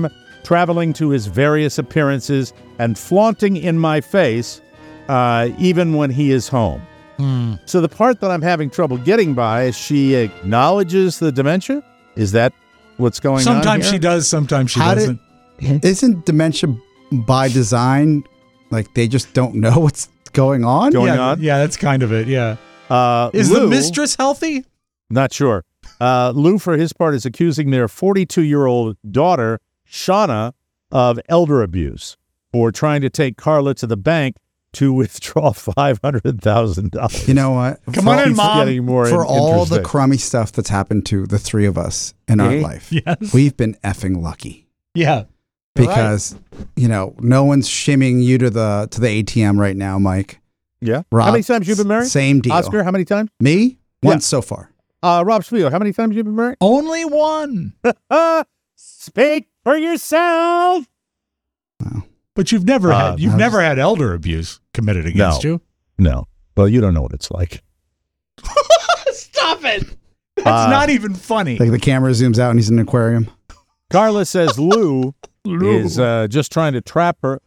traveling to his various appearances and flaunting in my face, even when he is home. So the part that I'm having trouble getting by is she acknowledges the dementia? Is that what's going on Sometimes here? she does, sometimes she How doesn't. Isn't dementia by design, like they just don't know what's going on? Yeah, that's kind of it, yeah. Is Lou, the mistress healthy? Not sure. Lou, for his part, is accusing their 42-year-old daughter, Shauna, of elder abuse for trying to take Carla to the bank to withdraw $500,000. You know what? Come on in, Keeps Mom. getting more For all the interesting. crummy stuff that's happened to the three of us in our life, Yes. we've been effing lucky. Yeah. Because, no one's shimming you to the ATM right now, Mike. Yeah. Rob, How many times you've been married? Same deal. Oscar, how many times? Me? Yeah. Once so far. Rob Spiegel, how many times you've been married? Only one. Speak for yourself. But you've never had elder abuse committed against you. No. Well, you don't know what it's like. Stop it. That's not even funny. Like the camera zooms out and he's in an aquarium. Carla says Lou is just trying to trap her.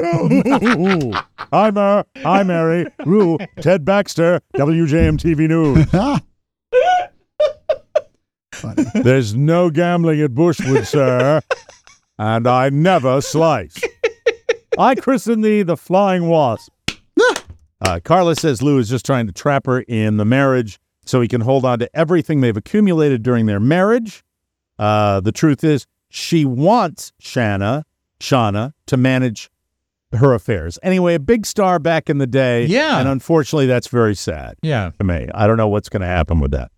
Hi, Mary. Lou, Ted Baxter, WJM TV News. Funny. There's no gambling at Bushwood, sir, and I never slice. I christen thee the Flying Wasp. Carla says Lou is just trying to trap her in the marriage so he can hold on to everything they've accumulated during their marriage. The truth is, she wants Shauna to manage her affairs. Anyway, a big star back in the day. Yeah. And unfortunately, that's very sad Yeah. to me. I don't know what's going to happen with that.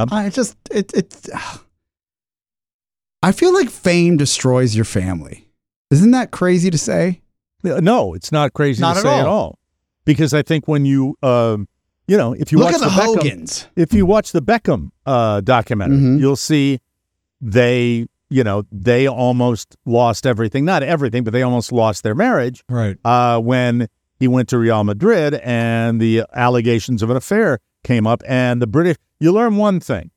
I feel like fame destroys your family. Isn't that crazy to say? No, it's not crazy Not to at say all. at all. Because I think when you, if you Look watch at the Beckham, Hogans. if you watch the Beckham documentary, Mhm. you'll see they almost lost everything. Not everything, but they almost lost their marriage Right. when he went to Real Madrid and the allegations of an affair came up. And the British, you learn one thing.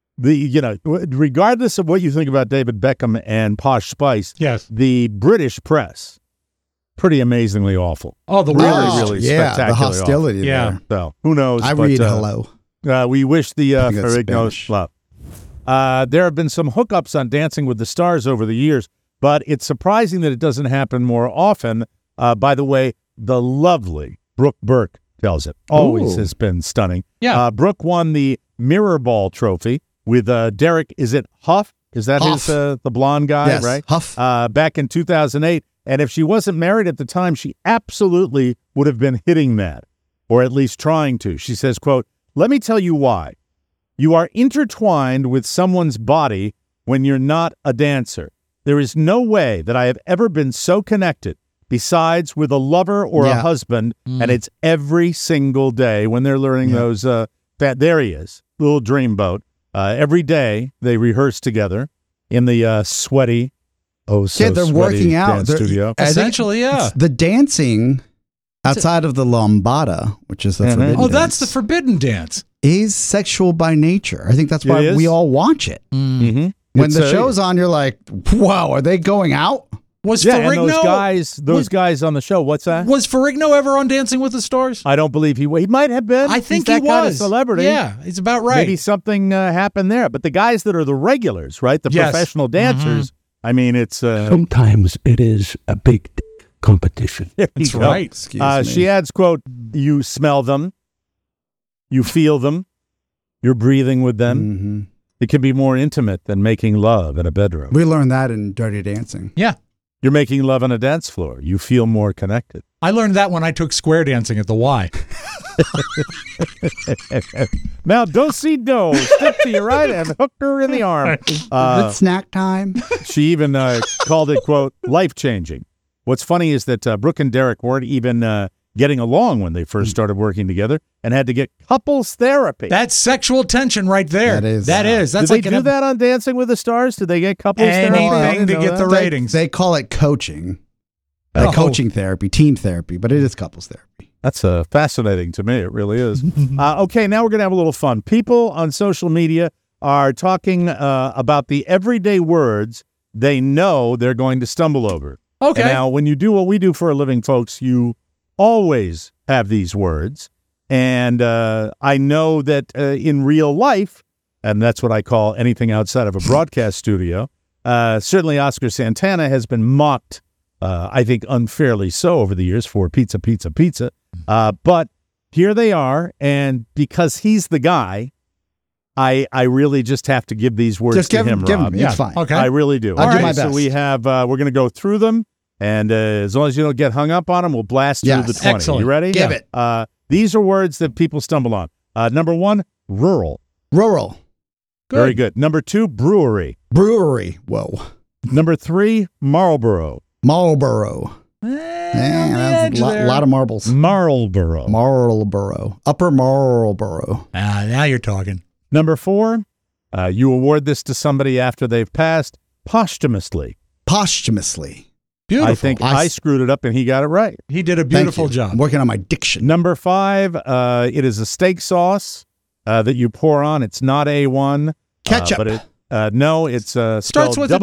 Regardless of what you think about David Beckham and Posh Spice, Yes. the British press, pretty amazingly awful. Oh, the Really, worst. really yeah, the spectacularly hostility Yeah. there. So who knows? I but, read hello. We wish the I think that's Ferrigno's Spanish. love. There have been some hookups on Dancing with the Stars over the years, but it's surprising that it doesn't happen more often. By the way, the lovely Brooke Burke tells it. Always Ooh. has been stunning. Yeah. Brooke won the Mirror Ball Trophy with Derek, is it Huff? Is that Huff. his the blonde guy, Yes, right? Huff. Back in 2008. And if she wasn't married at the time, she absolutely would have been hitting that, or at least trying to. She says, quote, "Let me tell you why. You are intertwined with someone's body when you're not a dancer. There is no way that I have ever been so connected besides with a lover or a Yeah. husband, and it's every single day when they're learning those, there he is, little dreamboat. Every day they rehearse together in the sweaty, so They're sweaty working out. dance They're- studio. I think Essentially, yeah. the dancing outside of the lambada, which is the Mhm. forbidden Oh, that's the dance, forbidden dance. is sexual by nature. I think that's It why is? we all watch it. Mm-hmm. When the show's on, you're like, "Wow, are they going out?" Was Yeah, and Ferrigno those guys on the show. What's that? was Ferrigno ever on Dancing with the Stars? I don't believe he might have been. I think He's he that kind of was. celebrity. Yeah, it's about right. Maybe something happened there. But the guys that are the regulars, right? The Yes. professional dancers. I mean, it's Sometimes it is a big dick competition. there you That's go. right. Excuse me. She adds, quote, "You smell them, you feel them, you're breathing with them. Mhm. It can be more intimate than making love in a bedroom. We learned that in Dirty Dancing. Yeah. You're making love on a dance floor. You feel more connected." I learned that when I took square dancing at the Y. Now, do-si-do. Step to your right and hook her in the arm. It's snack time. She even called it, quote, life-changing. What's funny is that Brooke and Derek weren't even getting along when they first started working together and had to get couples therapy. That's sexual tension right there. That is. That's Did like they do that on Dancing with the Stars? Did they get couples therapy? I anything didn't to know get the that. ratings. They call it coaching. Like Oh. coaching therapy, team therapy, but it is couples therapy. That's fascinating to me. It really is. Okay, now we're going to have a little fun. People on social media are talking about the everyday words they know they're going to stumble over. Okay. And now, when you do what we do for a living, folks, you always have these words. And I know that in real life, and that's what I call anything outside of a broadcast studio, certainly Oscar Santana has been mocked, I think unfairly so over the years for pizza. But here they are, and because he's the guy, I really just have to give these words Just to give him, them. Rob. It's fine. Okay. I really do. I'll do Okay, my So best. we have, we're going to go through them, and as long as you don't get hung up on them, we'll blast through Yes. the 20. Excellent. You ready? Give it. These are words that people stumble on. Number 1, rural. Rural. Very good. Number 2, brewery. Brewery. Whoa. Number 3, Marlboro. Marlboro. That's a lot of marbles. Marlboro. Marlboro. Upper Marlboro. Now you're talking. Number 4, you award this to somebody after they've passed posthumously. Posthumously. Beautiful. I think I screwed it up and he got it right. he did a Thank beautiful you. job. I'm working on my diction. Number 5, it is a steak sauce that you pour on. It's not A1. Ketchup. But no, it's Starts spelled with a-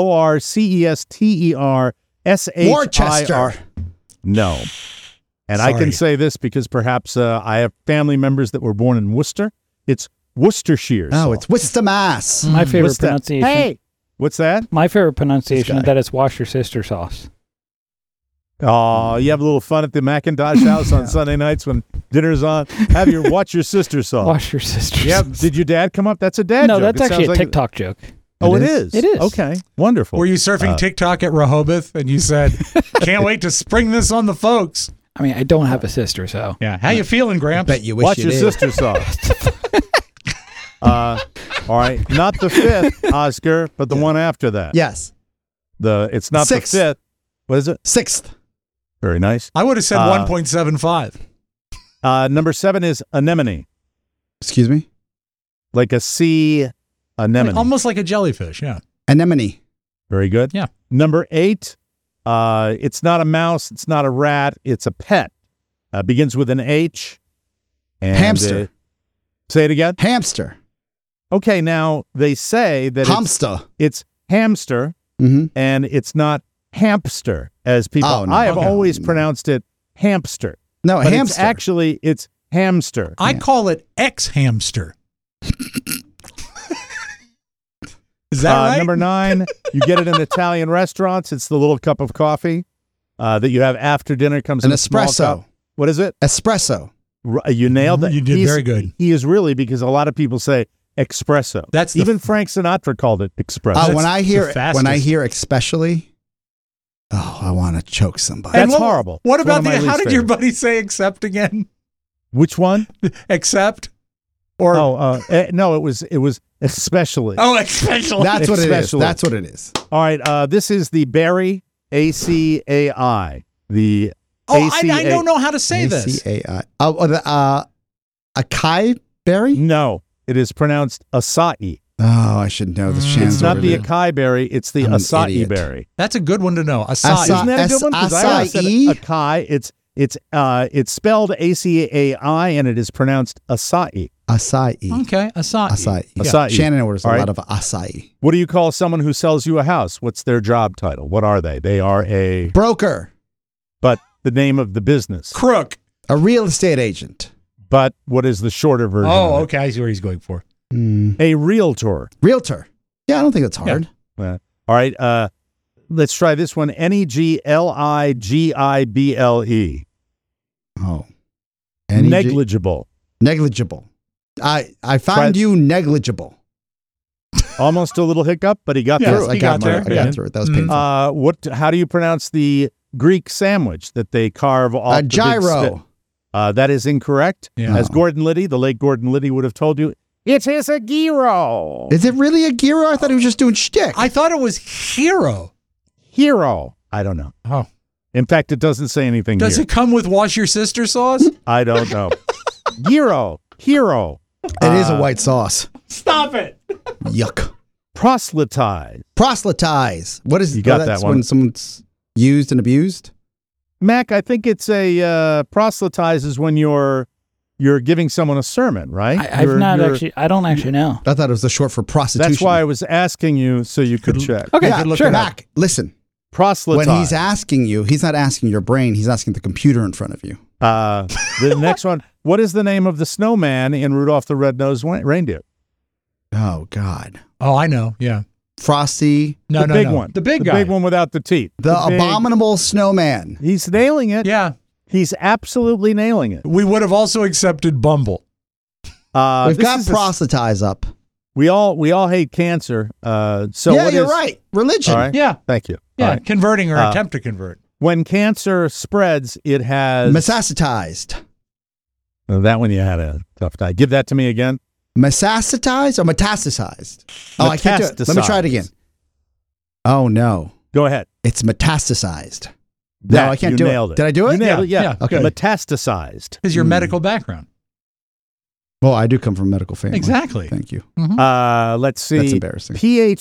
WORCESTERSHIR. Worcester. No. And I Sorry. can say this because perhaps I have family members that were born in Worcester. It's Worcestershire Oh, sauce. it's Worcester, Mass. My favorite What's that? pronunciation. Hey! What's that? My favorite pronunciation This is guy. that it's wash your sister sauce. Oh, you have a little fun at the Macintosh house on Sunday nights when dinner's on. Watch your sister sauce. Wash your sister Yep. sauce. Did your dad come up? That's a dad No, joke. that's It actually sounds a like- TikTok joke. Oh, it It is? It is. Okay. Wonderful. Were you surfing TikTok at Rehoboth and you said, "Can't wait to spring this on the folks"? I mean, I don't have a sister, so. Yeah. How you feeling, Gramps? Bet you wish Watch you your did. sister sauce. All right. Not the 5th, Oscar, but the one after that. Yes. It's not Sixth. the 5th. What is it? 6th. Very nice. I would have said 1.75. Number 7 is anemone. Excuse me? Like a sea anemone. Almost like a jellyfish, yeah. Anemone. Very good. Yeah. Number 8, it's not a mouse. It's not a rat. It's a pet. Begins with an H. And, Hamster. Say it again. Hamster. Okay, now they say that Hamster. it's hamster Mm-hmm. and it's not hamster as people. Oh, no. I have Okay. always pronounced it hamster. No, But hamster. it's hamster. I call it ex-hamster. Is that right? Number 9, you get it in Italian restaurants. It's the little cup of coffee that you have after dinner. Comes An in a small espresso. cup. What is it? Espresso. You nailed that. You did very good. He is really, because a lot of people say espresso. That's the- even Frank Sinatra called it espresso. Oh, That's when I the hear fastest. especially, I want to choke somebody. And That's horrible. What It's one about of my how least did your favorites. buddy say accept again? Which one? Accept? Or No, it was especially. especially. That's what it is. Especially. That's what it is. All right. This is the berry, ACAI. The I ACA don't know how to say this. ACAI. Oh, acai berry? No, it is pronounced acai. Oh, I should know this. Chance It's not the over acai berry. It's the I'm an acai idiot. berry. That's a good one to know. Acai. Acai. Isn't that a good one? 'Cause I always said acai? acai. It's spelled ACAI and it is pronounced acai. Acai. Okay, acai. Acai. Acai. Shannon orders All a right. lot of acai. What do you call someone who sells you a house? What's their job title? What are they? They are Broker. but the name of the business. Crook. A real estate agent. But what is the shorter version? Oh, of it? okay. I see where he's going for. A realtor. Realtor. Yeah, I don't think that's hard. All right. Let's try this one. NEGLIGIBLE. Oh. Negligible. Negligible. I found Try- you negligible. Almost a little hiccup, but he got Yeah, through. I he got got there. through it. I got through it. That was painful. How do you pronounce the Greek sandwich that they carve off the big gyro. stick? That is incorrect. Yeah. As Gordon Liddy, the late Gordon Liddy, would have told you, it is a gyro. Is it really a gyro? I thought he was just doing shtick. I thought it was hero. Hero. I don't know. Oh. In fact, it doesn't say anything Does here. it come with wash your sister sauce? I don't know. Gyro. Hero. It is a white sauce. Stop it. Yuck. Proselytize. Proselytize. What is You got that's that one. when someone's used and abused? Mac, I think it's a proselytize is when you're you're giving someone a sermon, right? I don't actually know. I thought it was the short for prostitution. That's why I was asking you so you could check. Okay, Yeah, sure. Mac, listen. Proselytize. When he's asking you, he's not asking your brain. He's asking the computer in front of you. The next one. What is the name of the snowman in Rudolph the Red-Nosed Reindeer? Oh, God. Oh, I know. Yeah. Frosty. No, the big no. one. The big the guy. big one without the teeth. The big- abominable snowman. He's nailing it. Yeah. He's absolutely nailing it. We would have also accepted Bumble. We've this got is a- proselytize up. We all hate cancer. So yeah, what you're is- right. Religion. All right. Yeah. Thank you. Yeah. All right. Converting or attempt to convert. When cancer spreads, it has Metastasized. that one. You had a tough time. Give that to me again. Metastasized or metastasized? Oh, I can't do it. Let me try it again. Oh, no. Go ahead. It's metastasized. That, No, I can't you do nailed it. Did I do it? You nailed it. Yeah. Yeah. Okay. Metastasized. Is your medical background. Well, I do come from a medical family. Exactly. Thank you. Let's see. That's embarrassing.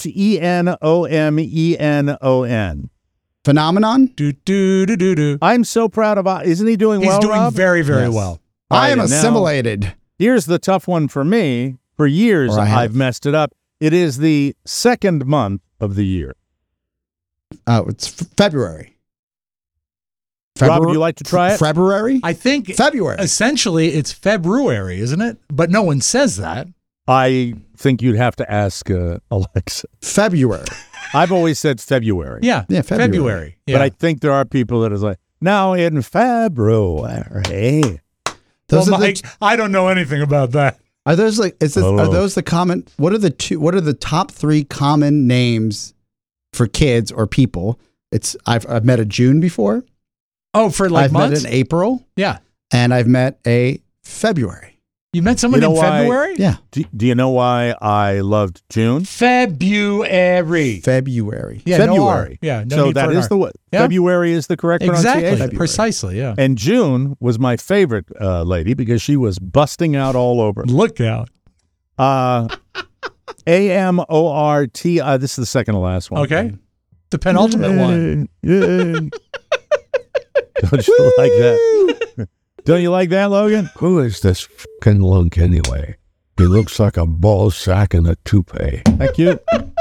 Phenomenon. Phenomenon? Do, do, do, do, do. I'm so proud of. Isn't he doing He's well, doing Rob? very, very Yes. well. I am Now, assimilated. Here's the tough one for me. For years, Or I have. I've messed it up. It is the second month of the year. Oh, it's February. Rob, would you like to try it? February? I think February. essentially it's February, isn't it? But no one says that. I think you'd have to ask Alexa. February. I've always said February. Yeah. Yeah, February. Yeah. But I think there are people that is like, now in February. Those well, are, Mike, I don't know anything about that. are those like is this, Oh. are those the common what are the top 3 common names for kids or people? It's I've met a June before. Oh, for like I've months? met an April Yeah. and I've met a February. You met someone You know in why- February? Yeah. Do you know why I loved June? February. February. Yeah, no February. R. Yeah, no so need that for an is R. the what? Yeah. February is the correct Exactly. pronunciation. Precisely, yeah. And June was my favorite lady because she was busting out all over. Look out. AMORT. This is the second to last one. Okay. The penultimate one. Don't you like that? Don't you like that, Logan? Who is this fucking lunk anyway? He looks like a ball sack in a toupee. Thank you.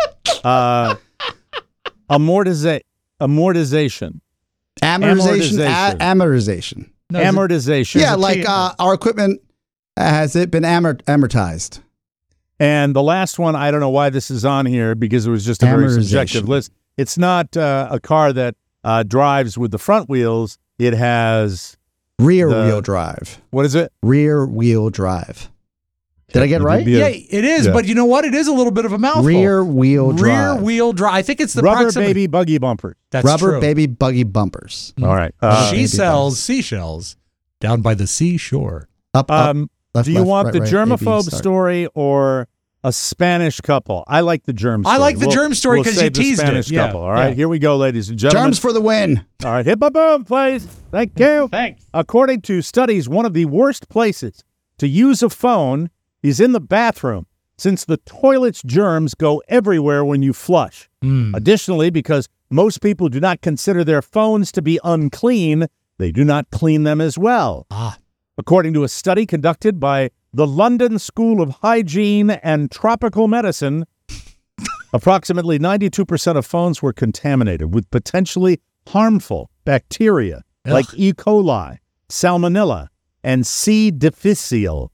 Amortization. Amortization. Amortization. Amortization. No, is it- Amortization. Yeah, like our equipment has it been amortized? And the last one, I don't know why this is on here because it was just a very Amortization. subjective list. It's not a car that drives with the front wheels. It has, Rear wheel drive. what is it? Rear wheel drive. Did I get it right? Yeah. Yeah, it is. Yeah. But you know what? It is a little bit of a mouthful. Rear wheel drive. Rear wheel drive. I think it's the Rubber proximity. baby buggy bumper. That's Rubber true. baby buggy bumpers. All right. She baby sells seashells down by the seashore. Up, up, left, do you left, want right, the right, germaphobe A, B, start. story or a Spanish couple? I like the germ story. I like the germ story we'll 'cause you save the teased it. Spanish Yeah, couple. All right, yeah. here we go, ladies and gentlemen. Germs for the win. All right, hit my boom, please. Thank you. Thanks. According to studies, one of the worst places to use a phone is in the bathroom, since the toilet's germs go everywhere when you flush. Additionally, because most people do not consider their phones to be unclean, they do not clean them as well. According to a study conducted by the London School of Hygiene and Tropical Medicine, approximately 92% of phones were contaminated with potentially harmful bacteria like E. coli, Salmonella, and C. difficile.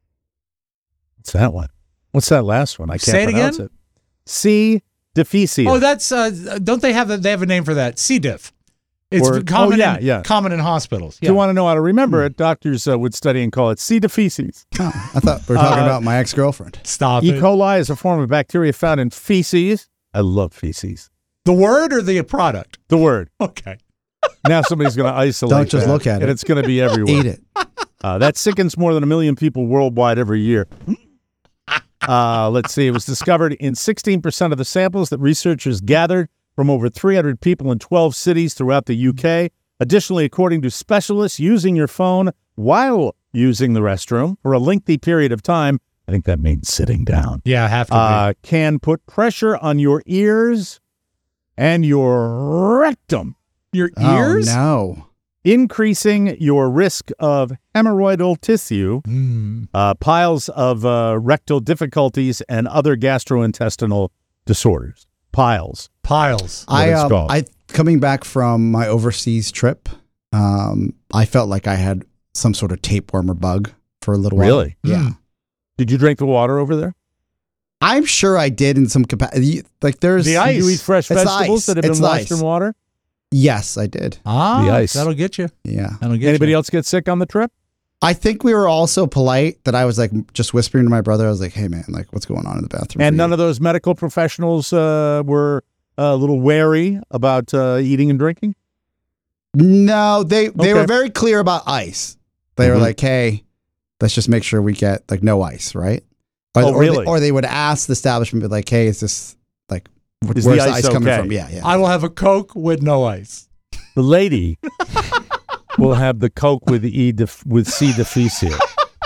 What's that one? What's that last one? I can't Say it pronounce again? it. C. difficile. Oh, that's don't they have a name for that? C. diff. It's Or- common. oh, yeah. Common in hospitals. If you want to know how to remember it, doctors would study and call it C. difficile. Oh, I thought we were talking about my ex-girlfriend. Stop E. it. coli is a form of bacteria found in feces. I love feces. The word or the product? The word. Okay. Now somebody's going to isolate Don't just that, look at and it. it's going to be everywhere. Eat it. That sickens more than 1 million people worldwide every year. Let's see. It was discovered in 16% of the samples that researchers gathered from over 300 people in 12 cities throughout the UK. Additionally, according to specialists, using your phone while using the restroom for a lengthy period of time, I think that means sitting down, Yeah, have to can put pressure on your ears and your rectum. be. Your ears? Oh, no. increasing your risk of hemorrhoidal tissue, piles of rectal difficulties, and other gastrointestinal disorders. Piles. What it's called. I coming back from my overseas trip, I felt like I had some sort of tapeworm or bug for a little while. Really? Yeah. Did you drink the water over there? I'm sure I did in some capacity. Like there's The ice. Did you eat fresh It's vegetables ice. that have been It's washed ice. in water? Yes, I did. The ice. That'll get you. Yeah. That'll get Anybody you. else get sick on the trip? I think we were all so polite that I was like just whispering to my brother. I was like, "Hey man, like what's going on in the bathroom?" And none of those medical professionals were a little wary about eating and drinking? No, they Okay. were very clear about ice. They were Mhm. like, "Hey, let's just make sure we get like no ice, right?" Or, Oh, really? Or they would ask the establishment, be like, "Hey, is this like Is where's the the ice ice coming okay?" from?" Yeah, yeah. I will have a Coke with no ice. The lady will have the Coke with C difficile.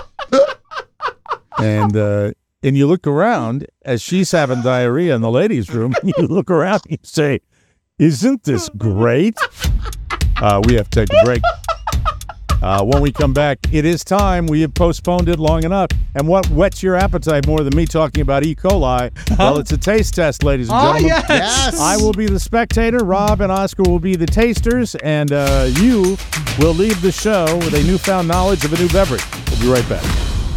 And you look around as she's having diarrhea in the ladies' room, and you look around and you say, "Isn't this great?" We have to take a break. When we come back, it is time. We have postponed it long enough. And what whets your appetite more than me talking about E. coli? Well, it's a taste test, ladies and Oh, gentlemen. yes. I will be the spectator. Rob and Oscar will be the tasters. And you will leave the show with a newfound knowledge of a new beverage. We'll be right back.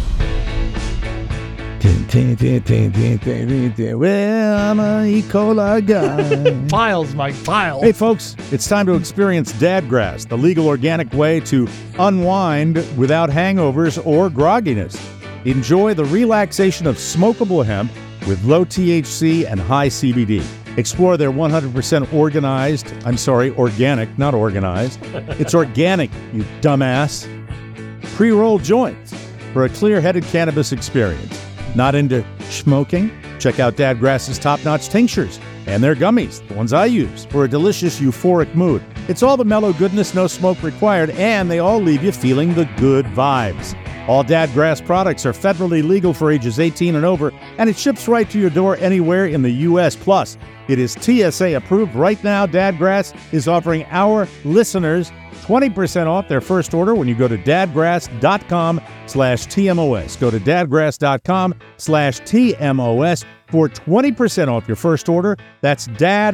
Well, I'm a E. coli guy. Piles, Mike, piles. Hey, folks, it's time to experience Dadgrass, the legal organic way to unwind without hangovers or grogginess. Enjoy the relaxation of smokable hemp with low THC and high CBD. Explore their 100% organic, not organized. It's organic, you dumbass. Pre-roll joints for a clear-headed cannabis experience. Not into smoking? Check out Dadgrass's top-notch tinctures and their gummies, the ones I use, for a delicious euphoric mood. It's all the mellow goodness, no smoke required, and they all leave you feeling the good vibes. All Dadgrass products are federally legal for ages 18 and over, and it ships right to your door anywhere in the U.S. Plus, it is TSA approved. Right now, Dadgrass is offering our listeners 20% off their first order when you go to dadgrass.com/TMOS. Go to dadgrass.com/TMOS for 20% off your first order. That's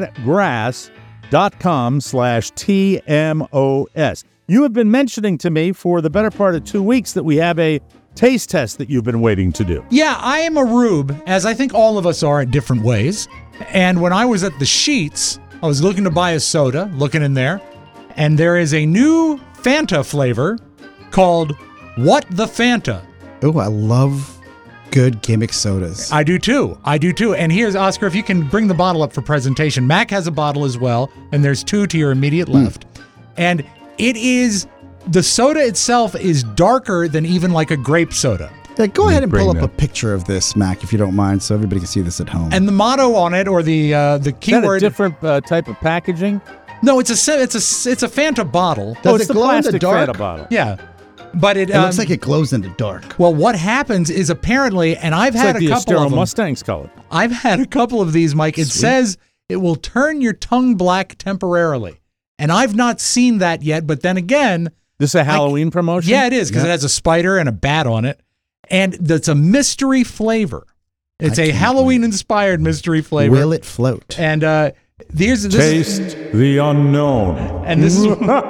dadgrass.com/TMOS. You have been mentioning to me for the better part of 2 weeks that we have a taste test that you've been waiting to do. Yeah, I am a rube, as I think all of us are in different ways. And when I was at the Sheetz, I was looking to buy a soda, looking in there, and there is a new Fanta flavor called What the Fanta. Oh, I love good gimmick sodas. I do too. And here's, Oscar, if you can bring the bottle up for presentation. Mac has a bottle as well, and there's two to your immediate left. And it is, the soda itself is darker than even like a grape soda. Yeah, go ahead and bring pull up that. a picture of this, Mac, if you don't mind, so everybody can see this at home. And the motto on it, or the Is that a keyword, different type of packaging? no, it's a Fanta bottle. Does it's it the glow in the plastic dark? Fanta bottle. Yeah, but it looks like it glows in the dark. Well, what happens is apparently, and I've It's had like a the couple Estero of them. Mustang's color. I've had a couple of these, Mike. It says it will turn your tongue black temporarily, and I've not seen that yet. But then again, This is a Halloween promotion? yeah, it is because it has a spider and a bat on it, and it's a mystery flavor. It's a Halloween-inspired mystery flavor. Will it float? And this Taste the unknown. and this is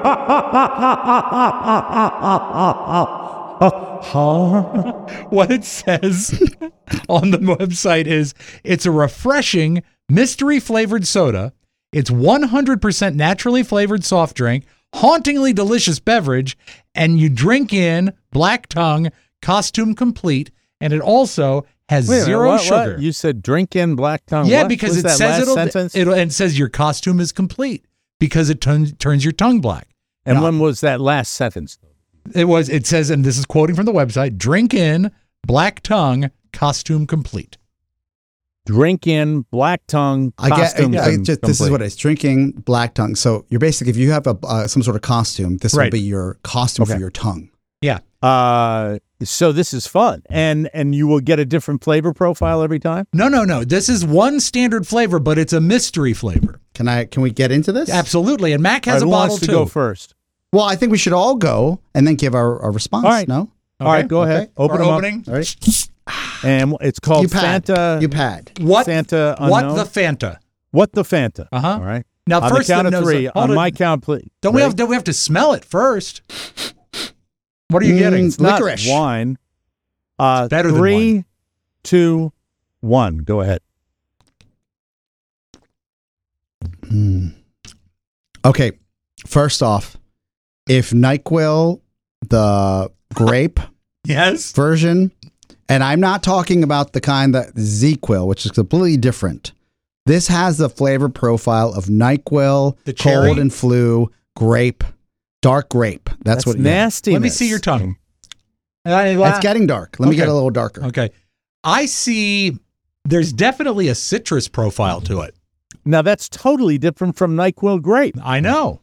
what it says on the website is it's a refreshing mystery flavored soda. It's 100% naturally flavored soft drink, hauntingly delicious beverage, and you drink in Black Tongue, costume complete, and it also has Wait a minute, zero what? sugar. You said drink in Black Tongue. Yeah, What? because Was it that says last sentence? and it says your costume is complete because it turns your tongue black. And Now, when was that last sentence? it says, and this is quoting from the website, drink in Black Tongue, costume complete. Drink in Black Tongue. Costume This is complete. what it's drinking Black Tongue. So you're basically, if you have some sort of costume, this will Right. be your costume Okay. for your tongue. Yeah. So this is fun, and you will get a different flavor profile every time. No. This is one standard flavor, but it's a mystery flavor. Can we get into this? Absolutely. And Mac All has right, a who bottle wants to too. go first? Well, I think we should all go and then give our response. All right. No? All right, go ahead. Open them opening. All right. up. And it's called Fanta. You pad. What? Santa What Unknown. the Fanta? What the Fanta? Uh-huh. All right. Now, On first the count the of nose- three. hold On it. my count, please. Don't we have to smell it first? What are you getting? It's not Licorice. wine. better than 3, wine. 2, 1. Go ahead. Okay. First off, if NyQuil, the grape Yes. version, and I'm not talking about the kind that ZzzQuil, which is completely different. This has the flavor profile of NyQuil, The cherry? cold and flu, grape, dark grape. That's what. nasty. Let me see your tongue. It's getting dark. Let me get Okay. a little darker. Okay. I see there's definitely a citrus profile to it. Now that's totally different from NyQuil grape. I know.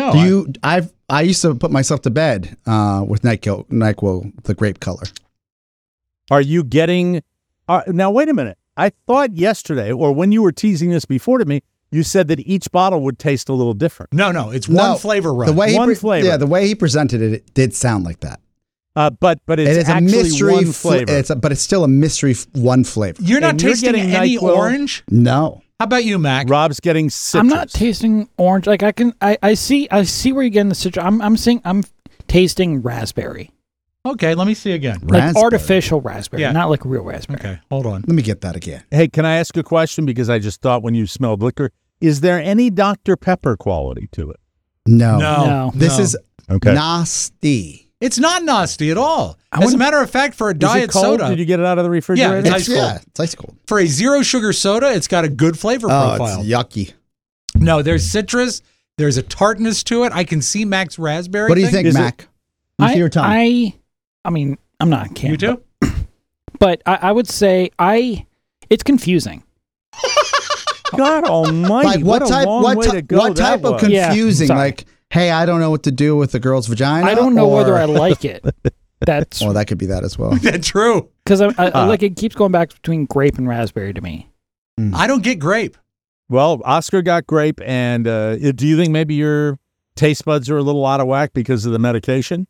I used to put myself to bed with NyQuil, the grape color. Are you getting? Now wait a minute. I thought yesterday, or when you were teasing this before to me, you said that each bottle would taste a little different. No, it's No, one flavor run. The way One he flavor. Yeah, the way he presented it, it did sound like that. But It it's is a actually mystery one flavor. but it's still a mystery one flavor. You're not and you're tasting getting any NyQuil. orange? No. How about you, Mac? Rob's getting citrus. I'm not tasting orange. Like I see where you're getting the citrus. I'm tasting raspberry, Okay, let me see again. like Raspberry. artificial raspberry, Yeah. not like real raspberry. Okay, hold on. Let me get that again. Hey, can I ask a question? Because I just thought when you smelled liquor, is there any Dr. Pepper quality to it? No. No. This No. is Okay. nasty. It's not nasty at all. I As a wouldn't- matter of fact, for a Is it diet cold? soda, Did you get it out of the refrigerator? it's ice cold. Yeah, it's ice cold. for a zero sugar soda, it's got a good flavor Oh, profile. it's yucky. No, there's citrus. There's a tartness to it. I can see Mac's raspberry. What do you thing. think, Is it- Mac? You see your tongue. I mean, I'm not a can. You too? But I would say it's confusing. God almighty! Like what a type? long What, way to go what that type of was. Yeah, confusing? sorry. Like, hey, I don't know what to do with the girl's vagina. I don't know or- whether I like it. That's Well, that could be that as well. That's true. because I like it keeps going back between grape and raspberry to me. I don't get grape. Well, Oscar got grape, and do you think maybe your taste buds are a little out of whack because of the medication?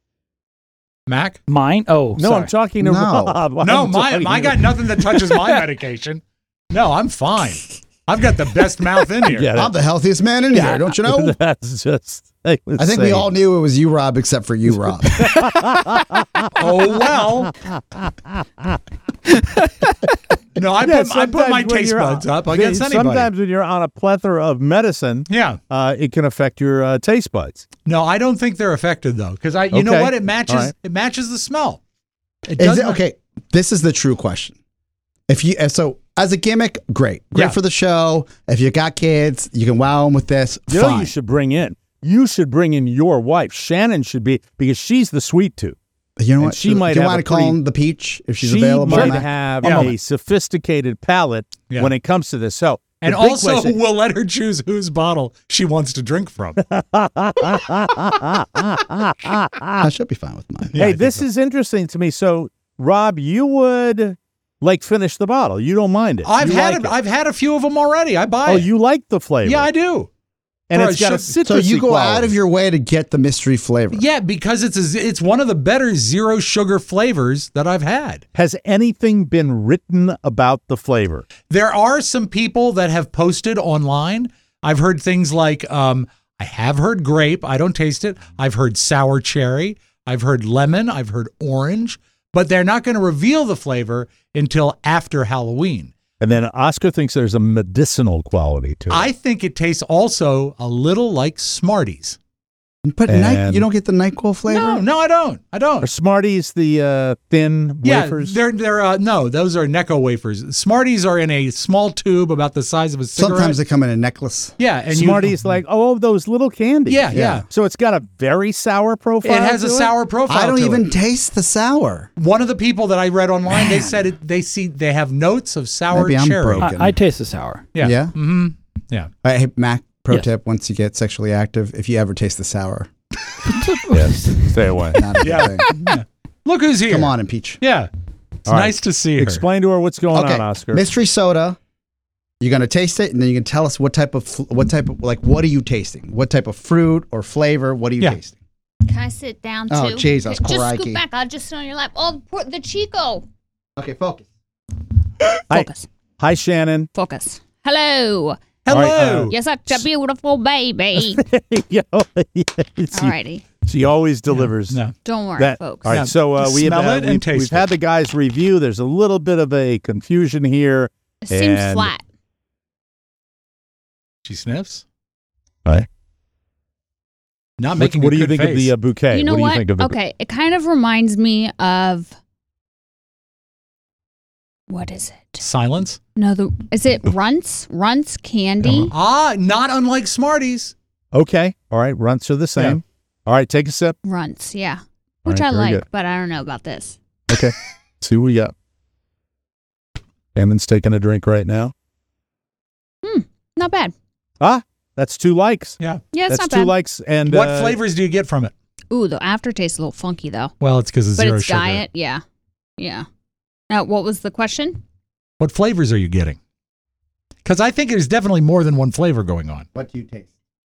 Mac? Mine? Oh, No, sorry. I'm talking to No. Rob. No, I'm my talking I to- got nothing that touches my medication. No, I'm fine. I've got the best mouth in here. Yeah, I'm the healthiest man in here, don't you know? That's just. I think we all knew it was you, Rob, except for you, Rob. Oh well. No, I put my sometimes when taste you're buds on- up against anybody. Sometimes when you're on a plethora of medicine, Yeah. it can affect your taste buds. No, I don't think they're affected though, because you know Okay. what? It matches. All right. It matches the smell. It Is does it not- okay? This is the true question. So as a gimmick, great Yeah. for the show. If you got kids, you can wow them with this. You know, Fine. you should bring in. You should bring in your wife. Shannon should be because she's the sweet tooth. You know and what? she might Do you have want a to call pretty- him the Peach if she's she available? might Mac? have Yeah. a sophisticated palate Yeah. when it comes to this. So, and the big also, question- we'll let her choose whose bottle she wants to drink from. I should be fine with mine. Yeah, I hey, think this so. is interesting to me. So, Rob, you would like finish the bottle. You don't mind it. I've You had like it. I've had a few of them already. I buy Oh, it. you like the flavor? Yeah, I do. and For it's a got a sugar- citrusy So you go quality. out of your way to get the mystery flavor. Yeah, because it's one of the better zero sugar flavors that I've had. Has anything been written about the flavor? There are some people that have posted online. I've heard things like, I have heard grape. I don't taste it. I've heard sour cherry. I've heard lemon. I've heard orange. But they're not going to reveal the flavor until after Halloween. And then Oscar thinks there's a medicinal quality to it. I think it tastes also a little like Smarties. But And- you don't get the NyQuil flavor? No, I don't. I don't. Are Smarties the thin Yeah, wafers? they're no, those are Necco wafers. Smarties are in a small tube about the size of a cigarette. Sometimes they come in a necklace. yeah, and Smarties like those little candies. Yeah. So it's got a very sour profile. It has a to sour profile. I don't to even it. taste the sour. One of the people that I read online, they said they have notes of sour Maybe I'm cherry. broken. I taste the sour. Yeah. Yeah? Mm-hmm. Yeah. All right, hey, Mac, pro Yes. tip, once you get sexually active, if you ever taste the sour, Yes. Stay away. not a good Yeah. thing. Look who's here. Come on, Impeach. Yeah. It's All right. nice to see her. Explain to her what's going Okay, on, Oscar. mystery soda. You're gonna taste it, and then you can tell us what type of what are you tasting? What type of fruit or flavor? What are you Yeah. tasting? Can I sit down too? Oh, Jesus, Just crikey. scoot back. I'll just sit on your lap. Oh, the Chico. Okay, focus. Focus. Hi, Shannon. Focus. Hello. Hello. All right, You're such a beautiful baby. Alrighty. She always delivers. No. Don't worry, That, folks. all right, Yeah, so we smell have it and taste we've had the guys review. There's a little bit of a confusion here. It seems and- flat. She sniffs. Right. Not making What a do you good think of face. the bouquet? You know what do what? you think of it? Okay, it kind of reminds me of what is it? Silence. No, is it Runts? Runts candy? Not unlike Smarties. Okay. All right. Runts are the same. All right. Take a sip. Runts, yeah. All Which right, I very like, good. but I don't know about this. Okay. See what we got. Eamon's taking a drink right now. Not bad. That's 2 likes. Yeah. Yeah, it's That's not 2 bad. likes. And What flavors do you get from it? Ooh, the aftertaste is a little funky though. Well, it's because it's But zero it's sugar. diet, yeah. Yeah. Now, what was the question? What flavors are you getting? Because I think there's definitely more than one flavor going on. What do you taste?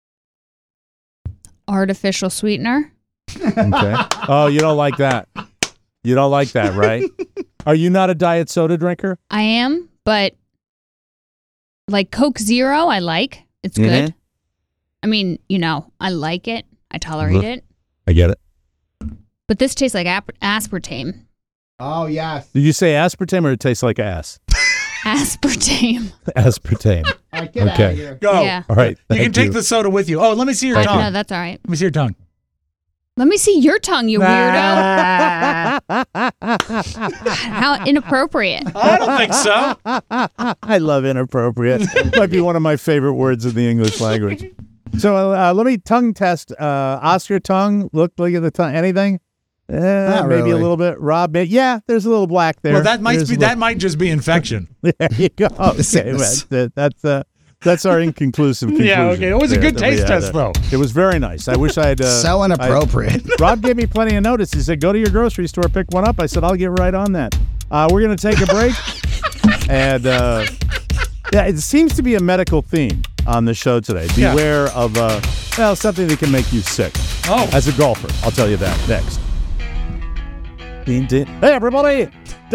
Artificial sweetener? Okay. Oh, you don't like that. You don't like that, right? Are you not a diet soda drinker? I am, but like Coke Zero, I like. It's good. I mean, I like it. I tolerate it. I get it. But this tastes like aspartame. Oh, yes. Did you say aspartame or it tastes like ass? Aspartame. Aspartame. All right, get out Okay. of here. Go. Yeah. All right. You can thank take the soda with you. Oh, let me see your tongue. No, that's all right. Let me see your tongue. Let me see your tongue, you weirdo. How inappropriate. I don't think so. I love inappropriate. Might be one of my favorite words in the English language. So let me tongue test. Oscar tongue. Look at the tongue. Anything? Not maybe really. a little bit. Rob, yeah, there's a little black there. Well, that might There's be a little- that might just be infection. There you go. Okay, sickness. that's our inconclusive conclusion. Yeah, okay. It was a there good that we taste had test, there. though. It was very nice. I wish I had. So inappropriate. Rob gave me plenty of notice. He said, "Go to your grocery store, pick one up." I said, "I'll get right on that." We're going to take a break, and yeah, it seems to be a medical theme on the show today. Yeah. Beware of something that can make you sick. Oh. As a golfer, I'll tell you that next. Hey, everybody.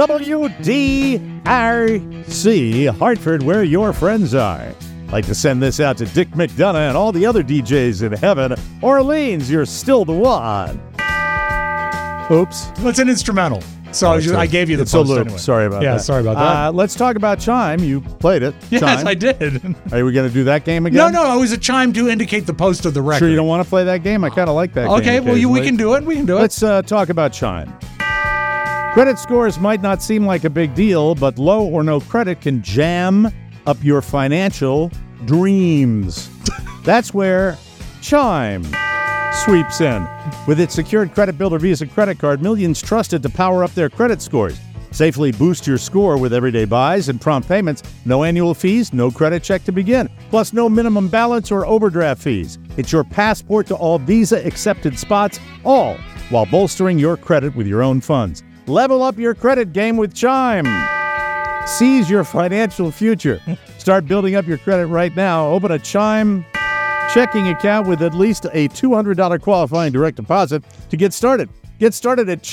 WDRC, Hartford, where your friends are. Like to send this out to Dick McDonough and all the other DJs in heaven. Orleans, you're still the one. Oops. Well, it's an instrumental. So I gave you the It's a post loop. anyway. Sorry about that. Yeah, sorry about that. Let's talk about Chime. You played it. Yes, Chime. I did. Are we going to do that game again? No, it was a chime to indicate the post of the record. Sure you don't want to play that game? I kind of like that game. Okay, well, we occasionally. can do it. We can do it. Let's talk about Chime. Credit scores might not seem like a big deal, but low or no credit can jam up your financial dreams. That's where Chime sweeps in. With its secured Credit Builder Visa credit card, millions trust it to power up their credit scores. Safely boost your score with everyday buys and prompt payments. No annual fees, no credit check to begin. Plus no minimum balance or overdraft fees. It's your passport to all Visa-accepted spots, all while bolstering your credit with your own funds. Level up your credit game with Chime. Seize your financial future. Start building up your credit right now. Open a Chime checking account with at least a $200 qualifying direct deposit to get started. Get started at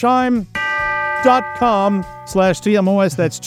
chime.com/TMOS. That's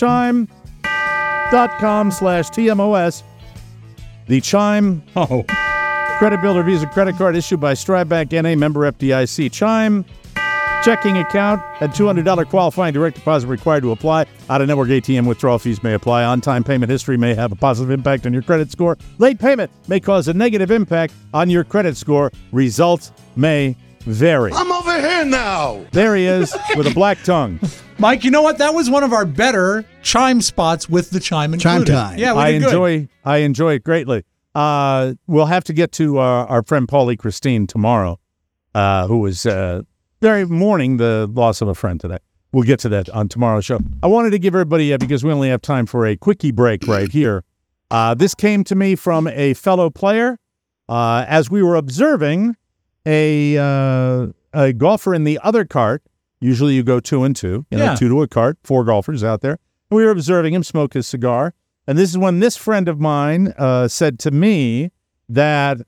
chime.com/TMOS. The Chime Credit Builder Visa credit card issued by Strive Bank NA, member FDIC. Chime checking account at $200 qualifying direct deposit required to apply. Out-of-network ATM withdrawal fees may apply. On-time payment history may have a positive impact on your credit score. Late payment may cause a negative impact on your credit score. Results may vary. I'm over here now. There he is with a black tongue. Mike, you know what? That was one of our better chime spots with the chime included. Chime time. Yeah, we did good. I enjoy it greatly. We'll have to get to our friend Paulie Christine tomorrow, who was very mourning the loss of a friend today. We'll get to that on tomorrow's show. I wanted to give everybody, because we only have time for a quickie break right here. This came to me from a fellow player as we were observing a golfer in the other cart. Usually you go 2 and 2, Yeah. 2 to a cart, 4 golfers out there. And we were observing him smoke his cigar. And this is when this friend of mine said to me that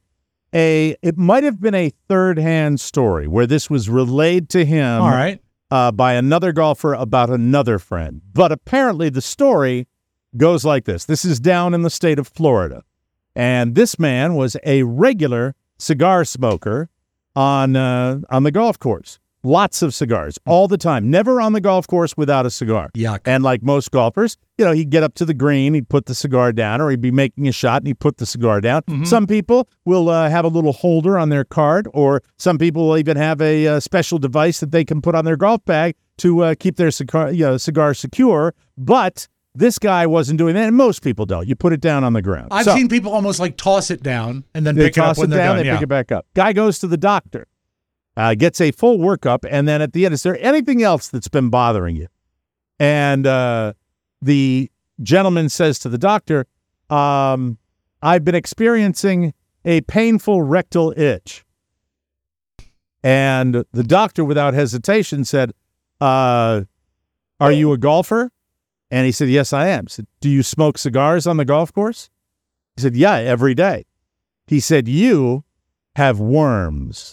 it might have been a third-hand story where this was relayed to him. All right. By another golfer about another friend. But apparently the story goes like this. This is down in the state of Florida. And this man was a regular cigar smoker on the golf course. Lots of cigars all the time. Never on the golf course without a cigar. Yuck. And like most golfers, he'd get up to the green, he'd put the cigar down, or he'd be making a shot and he'd put the cigar down. Mm-hmm. Some people will have a little holder on their card, or some people will even have a special device that they can put on their golf bag to keep their cigar secure. But this guy wasn't doing that, and most people don't. You put it down on the ground. I've seen people almost like toss it down and then pick it up when they're done. They pick it back up. Guy goes to the doctor. Gets a full workup, and then at the end, is there anything else that's been bothering you? And the gentleman says to the doctor, I've been experiencing a painful rectal itch. And the doctor, without hesitation, said, are you a golfer? And he said, yes, I am. He said, do you smoke cigars on the golf course? He said, yeah, every day. He said, you have worms.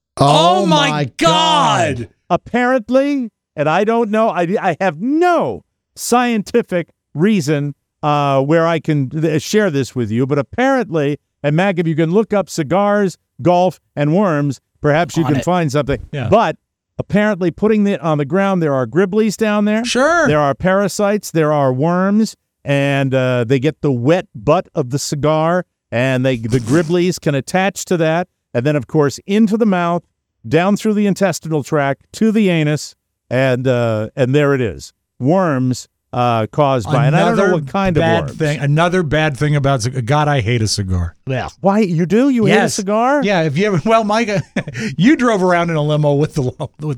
Oh my God! Apparently, and I don't know, I have no scientific reason where I can share this with you, but apparently, and Mac, if you can look up cigars, golf, and worms, perhaps you can find something. Yeah. But apparently, putting it on the ground, there are gribblies down there. Sure. There are parasites, there are worms, and they get the wet butt of the cigar, and the gribblies can attach to that. And then, of course, into the mouth, down through the intestinal tract, to the anus, and there it is. Worms caused by, and I don't know what kind of worms. Another bad thing about cigar. God, I hate a cigar. Yeah. Why, you do? You hate a cigar? Yeah. If you ever, well, Mike, you drove around in a limo with the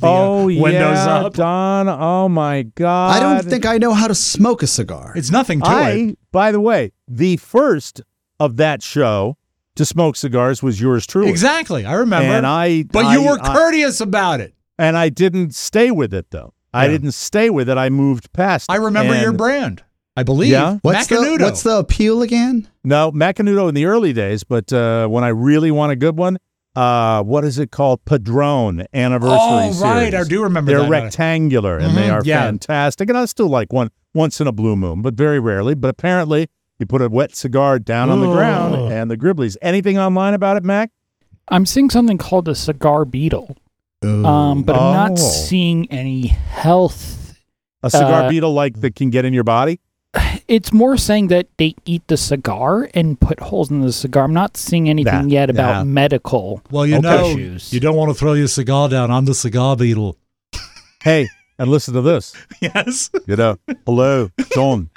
windows up. Don, oh my God. I don't think I know how to smoke a cigar. It's nothing to it. By the way, the first of that show to smoke cigars was yours truly. Exactly. I remember. And but you were courteous about it. And I didn't stay with it, though. I didn't stay with it. I moved past it. I remember your brand, I believe. Yeah. Macanudo. What's the appeal again? No, Macanudo in the early days, but when I really want a good one, what is it called? Padron Anniversary Series. Right. I do remember They're that. rectangular, and they are fantastic. And I still like one once in a blue moon, but very rarely. But apparently, you put a wet cigar down on the ground, and the gribblies. Anything online about it, Mac? I'm seeing something called a cigar beetle. But I'm not seeing any health. A cigar beetle that can get in your body? It's more saying that they eat the cigar and put holes in the cigar. I'm not seeing anything yet about medical issues. You don't want to throw your cigar down. I'm the cigar beetle. Hey, and listen to this. Yes. Hello, John.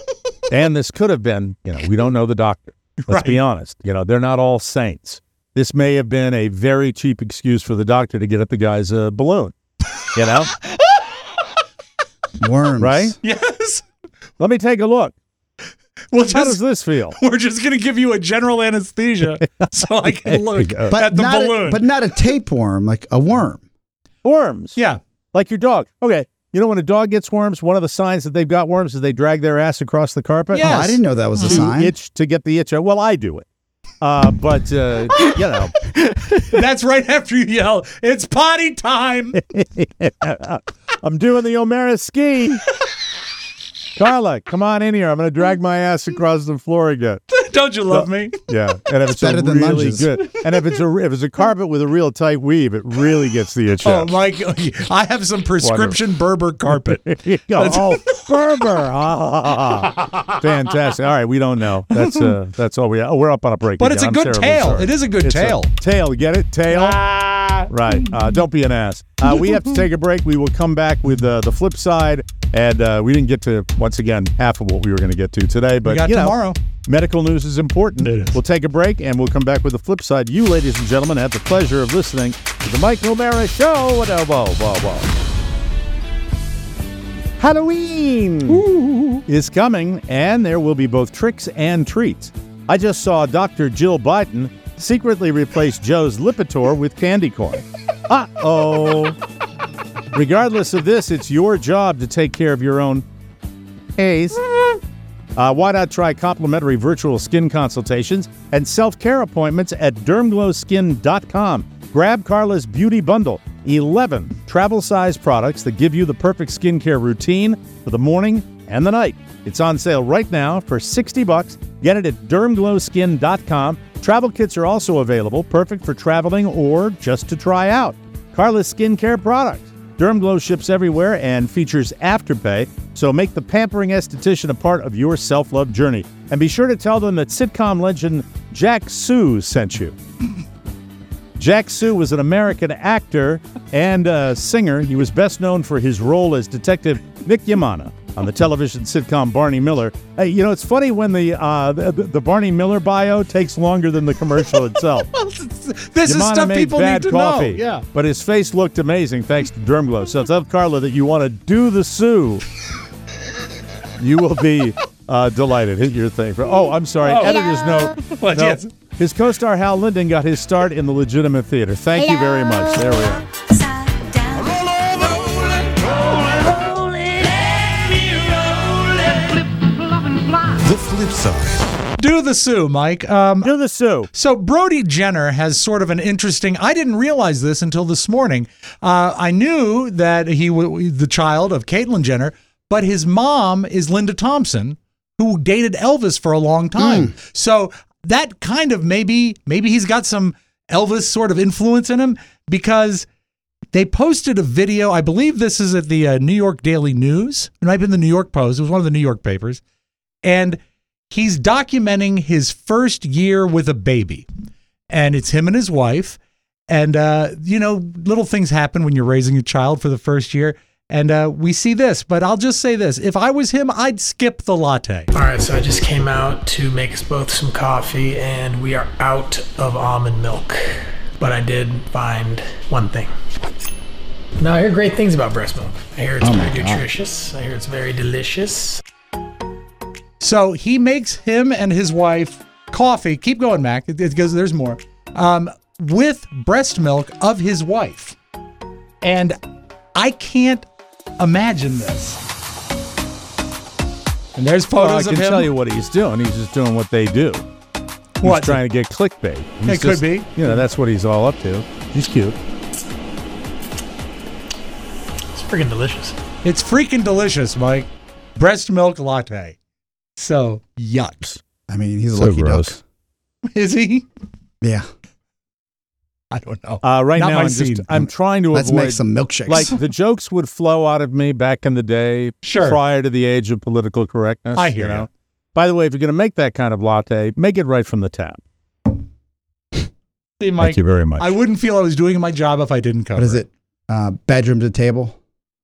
And this could have been, we don't know the doctor. Let's be honest. They're not all saints. This may have been a very cheap excuse for the doctor to get at the guy's balloon. Worms. Right? Yes. Let me take a look. Well, how does this feel? We're just going to give you a general anesthesia so I can look at the balloon. But not a tapeworm, like a worm. Worms. Yeah. Like your dog. Okay. When a dog gets worms, one of the signs that they've got worms is they drag their ass across the carpet. Yeah. I didn't know that was a sign. To get the itch out. Well, I do it. But That's right after you yell, it's potty time. I'm doing the O'Mara ski. Carla, come on in here. I'm going to drag my ass across the floor again. Don't you love me? Yeah, and if it's better than really lunges. good, and if it's a carpet with a real tight weave, it really gets the itch out. Oh, Mike, I have some prescription Berber carpet. Oh, Berber! Fantastic. All right, we don't know. That's all we're up on a break. But again. it's a I'm good terribly tail. sorry. It is a good tail. Tail, get it? Tail. Right. Don't be an ass. We have to take a break. We will come back with the flip side. And we didn't get to, once again, half of what we were going to get to today. But, we got tomorrow. Medical news is important. It is. We'll take a break, and we'll come back with the flip side. You, ladies and gentlemen, have the pleasure of listening to the Mike O'Mara Show. Halloween is coming, and there will be both tricks and treats. I just saw Dr. Jill Biden secretly replace Joe's Lipitor with candy corn. Uh-oh. Regardless of this, it's your job to take care of your own A's. Why not try complimentary virtual skin consultations and self-care appointments at dermglowskin.com. Grab Carla's Beauty Bundle, 11 travel-size products that give you the perfect skincare routine for the morning and the night. It's on sale right now for $60. Get it at dermglowskin.com. Travel kits are also available, perfect for traveling or just to try out. Carla's skincare products. DermGlow ships everywhere and features Afterpay, so make the pampering esthetician a part of your self-love journey. And be sure to tell them that sitcom legend Jack Sue sent you. Jack Sue was an American actor and singer. He was best known for his role as Detective Nick Yamana on the television sitcom Barney Miller. Hey, you know, it's funny when the Barney Miller bio takes longer than the commercial itself. This is stuff people need to know. Yeah. But his face looked amazing thanks to DermGlow. So tell Carla that you want to do the Sue. You will be delighted. Hit your thing. I'm sorry. Editor's note. What, No, yes. His co-star Hal Linden got his start in the legitimate theater. Thank you very much. There we are. The flip side. Do the Sue, Mike. Do the Sue. So Brody Jenner has sort of an interesting. I didn't realize this until this morning. I knew that he was the child of Caitlyn Jenner, but his mom is Linda Thompson, who dated Elvis for a long time. So that kind of maybe he's got some Elvis sort of influence in him, because they posted a video. I believe this is at the New York Daily News. It might have been the New York Post. It was one of the New York papers. And he's documenting his first year with a baby. And it's him and his wife. And, little things happen when you're raising a child for the first year. And we see this. But I'll just say this. If I was him, I'd skip the latte. All right, so I just came out to make us both some coffee, and we are out of almond milk. But I did find one thing. Now, I hear great things about breast milk. I hear it's very nutritious. I hear it's very delicious. So he makes him and his wife coffee. Keep going, Mac. It goes. There's more. With breast milk of his wife. And I can't imagine this. And there's photos of him. I can tell you what he's doing. He's just doing what they do. He's trying to get clickbait. It could be. That's what he's all up to. He's cute. It's freaking delicious. It's freaking delicious, Mike. Breast milk latte. So, yucks. I mean, he's a So lucky gross. duck. Is he? Yeah. I don't know. Right Not now, my scene. I'm trying to Let's avoid. make some milkshakes. Like, the jokes would flow out of me back in the day, Sure. prior to the age of political correctness. I hear you. By the way, if you're going to make that kind of latte, make it right from the tap. See, Mike, Thank you very much. I wouldn't feel I was doing my job if I didn't cover what is it? Bedroom to table?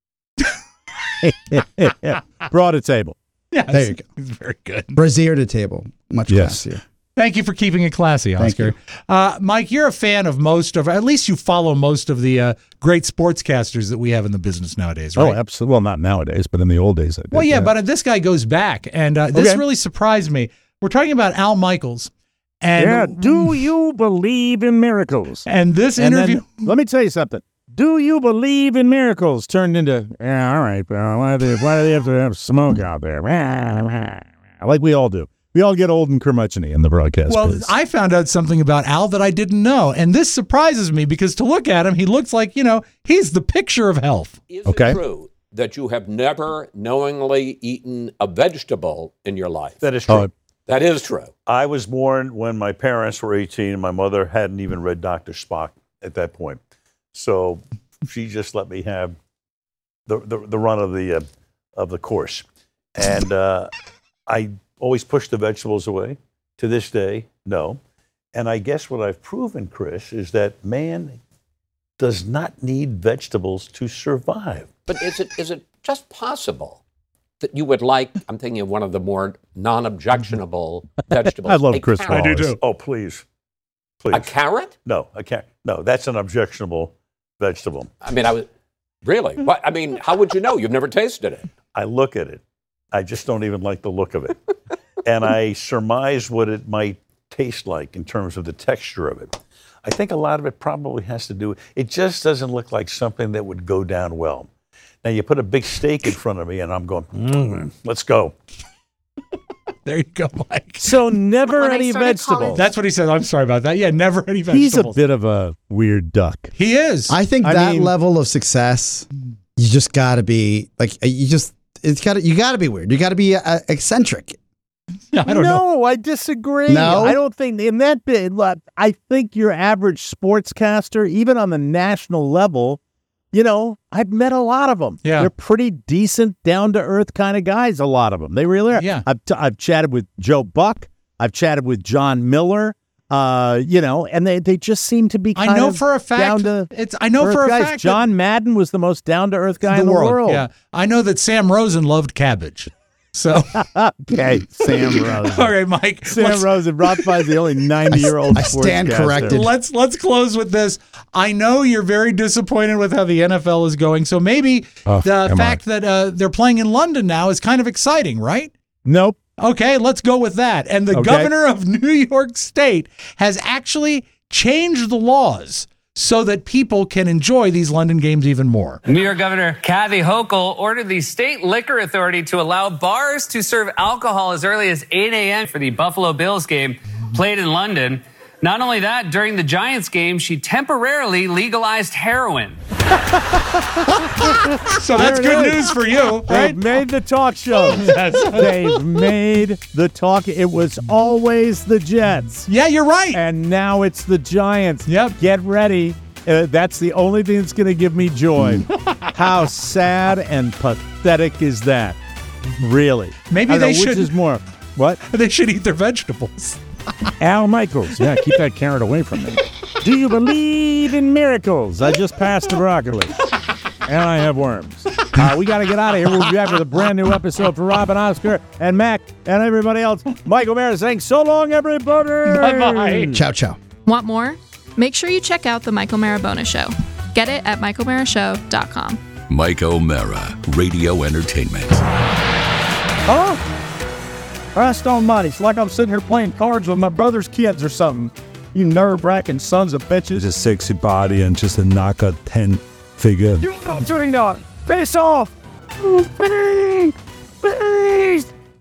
Brought a table. Yeah, There you go. It's very good. Brazier to table. Much Yes. classier. Thank you for keeping it classy, Thank Oscar. Mike, you're a fan of at least you follow most of the great sportscasters that we have in the business nowadays, right? Oh, absolutely. Well, not nowadays, but in the old days, I did. Well, yeah, but this guy goes back, and this really surprised me. We're talking about Al Michaels. And do you believe in miracles? And this And interview. then, let me tell you something. Do you believe in miracles? Turned into, yeah, all right, bro. Why do they have to have smoke out there? Like we all do. We all get old and curmudgeon-y in the broadcast Well, biz. I found out something about Al that I didn't know. And this surprises me because to look at him, he looks like, he's the picture of health. Is it true that you have never knowingly eaten a vegetable in your life? That is true. That is true. I was born when my parents were 18, and my mother hadn't even read Dr. Spock at that point. So she just let me have the run of the course. And I always pushed the vegetables away. To this day, no. And I guess what I've proven, Chris, is that man does not need vegetables to survive. But is it just possible that you would like, I'm thinking of one of the more non-objectionable vegetables. I love a Chris carrot. Wallace. Oh, please. A carrot? No, a carrot. No, that's an objectionable vegetable. I mean, really? What? I mean, how would you know? You've never tasted it. I look at it. I just don't even like the look of it. And I surmise what it might taste like in terms of the texture of it. I think a lot of it probably has to do, it just doesn't look like something that would go down well. Now, you put a big steak in front of me, and I'm going, let's go. There you go, Mike. So never When I any started vegetables. college- That's what he said. I'm sorry about that. Yeah, never any He's a vegetables. bit of a weird duck. He is. I think that level of success, you just got to be like you got to be weird. You got to be eccentric. I don't know. No, I disagree. No? I don't think in that bit. I think your average sportscaster, even on the national level, I've met a lot of them. Yeah. They're pretty decent, down to earth kind of guys. A lot of them, they really are. Yeah. I've chatted with Joe Buck. I've chatted with John Miller. And they just seem to be. Kind I know of for a fact. down to I know earth for a guys. fact. John Madden was the most down to earth guy in the world. Yeah, I know that Sam Rosen loved cabbage. So okay, Sam Rosen. All right, Mike. Sam Rosen. Rothbard's the only 90-year-old. I stand corrected. Let's close with this. I know you're very disappointed with how the NFL is going. So maybe the fact that they're playing in London now is kind of exciting, right? Nope. Okay, let's go with that. And the governor of New York State has actually changed the laws so that people can enjoy these London games even more. New York Governor Kathy Hochul ordered the state liquor authority to allow bars to serve alcohol as early as 8 a.m. for the Buffalo Bills game played in London. Not only that, during the Giants game, she temporarily legalized heroin. So that's good news for you, right? They've made the talk shows. They've made the talk. It was always the Jets. Yeah, you're right. And now it's the Giants. Yep. Get ready. That's the only thing that's going to give me joy. How sad and pathetic is that? Really? Maybe they should. Which is more? What? They should eat their vegetables. Al Michaels. Yeah, keep that carrot away from me. Do you believe in miracles? I just passed the broccoli. And I have worms. We got to get out of here. We'll be back with a brand new episode for Rob and Oscar and Mac and everybody else. Mike O'Mara saying so long, everybody. Bye-bye. Ciao, ciao. Want more? Make sure you check out The Mike O'Mara Bonus Show. Get it at MikeO'MaraShow.com. Mike O'Mara, Radio Entertainment. Oh, Christ almighty, it's like I'm sitting here playing cards with my brother's kids or something. You nerve-wracking sons of bitches. Just a sexy body and just a knockout 10 figure. You're not doing that. Face off. Bang! Bang!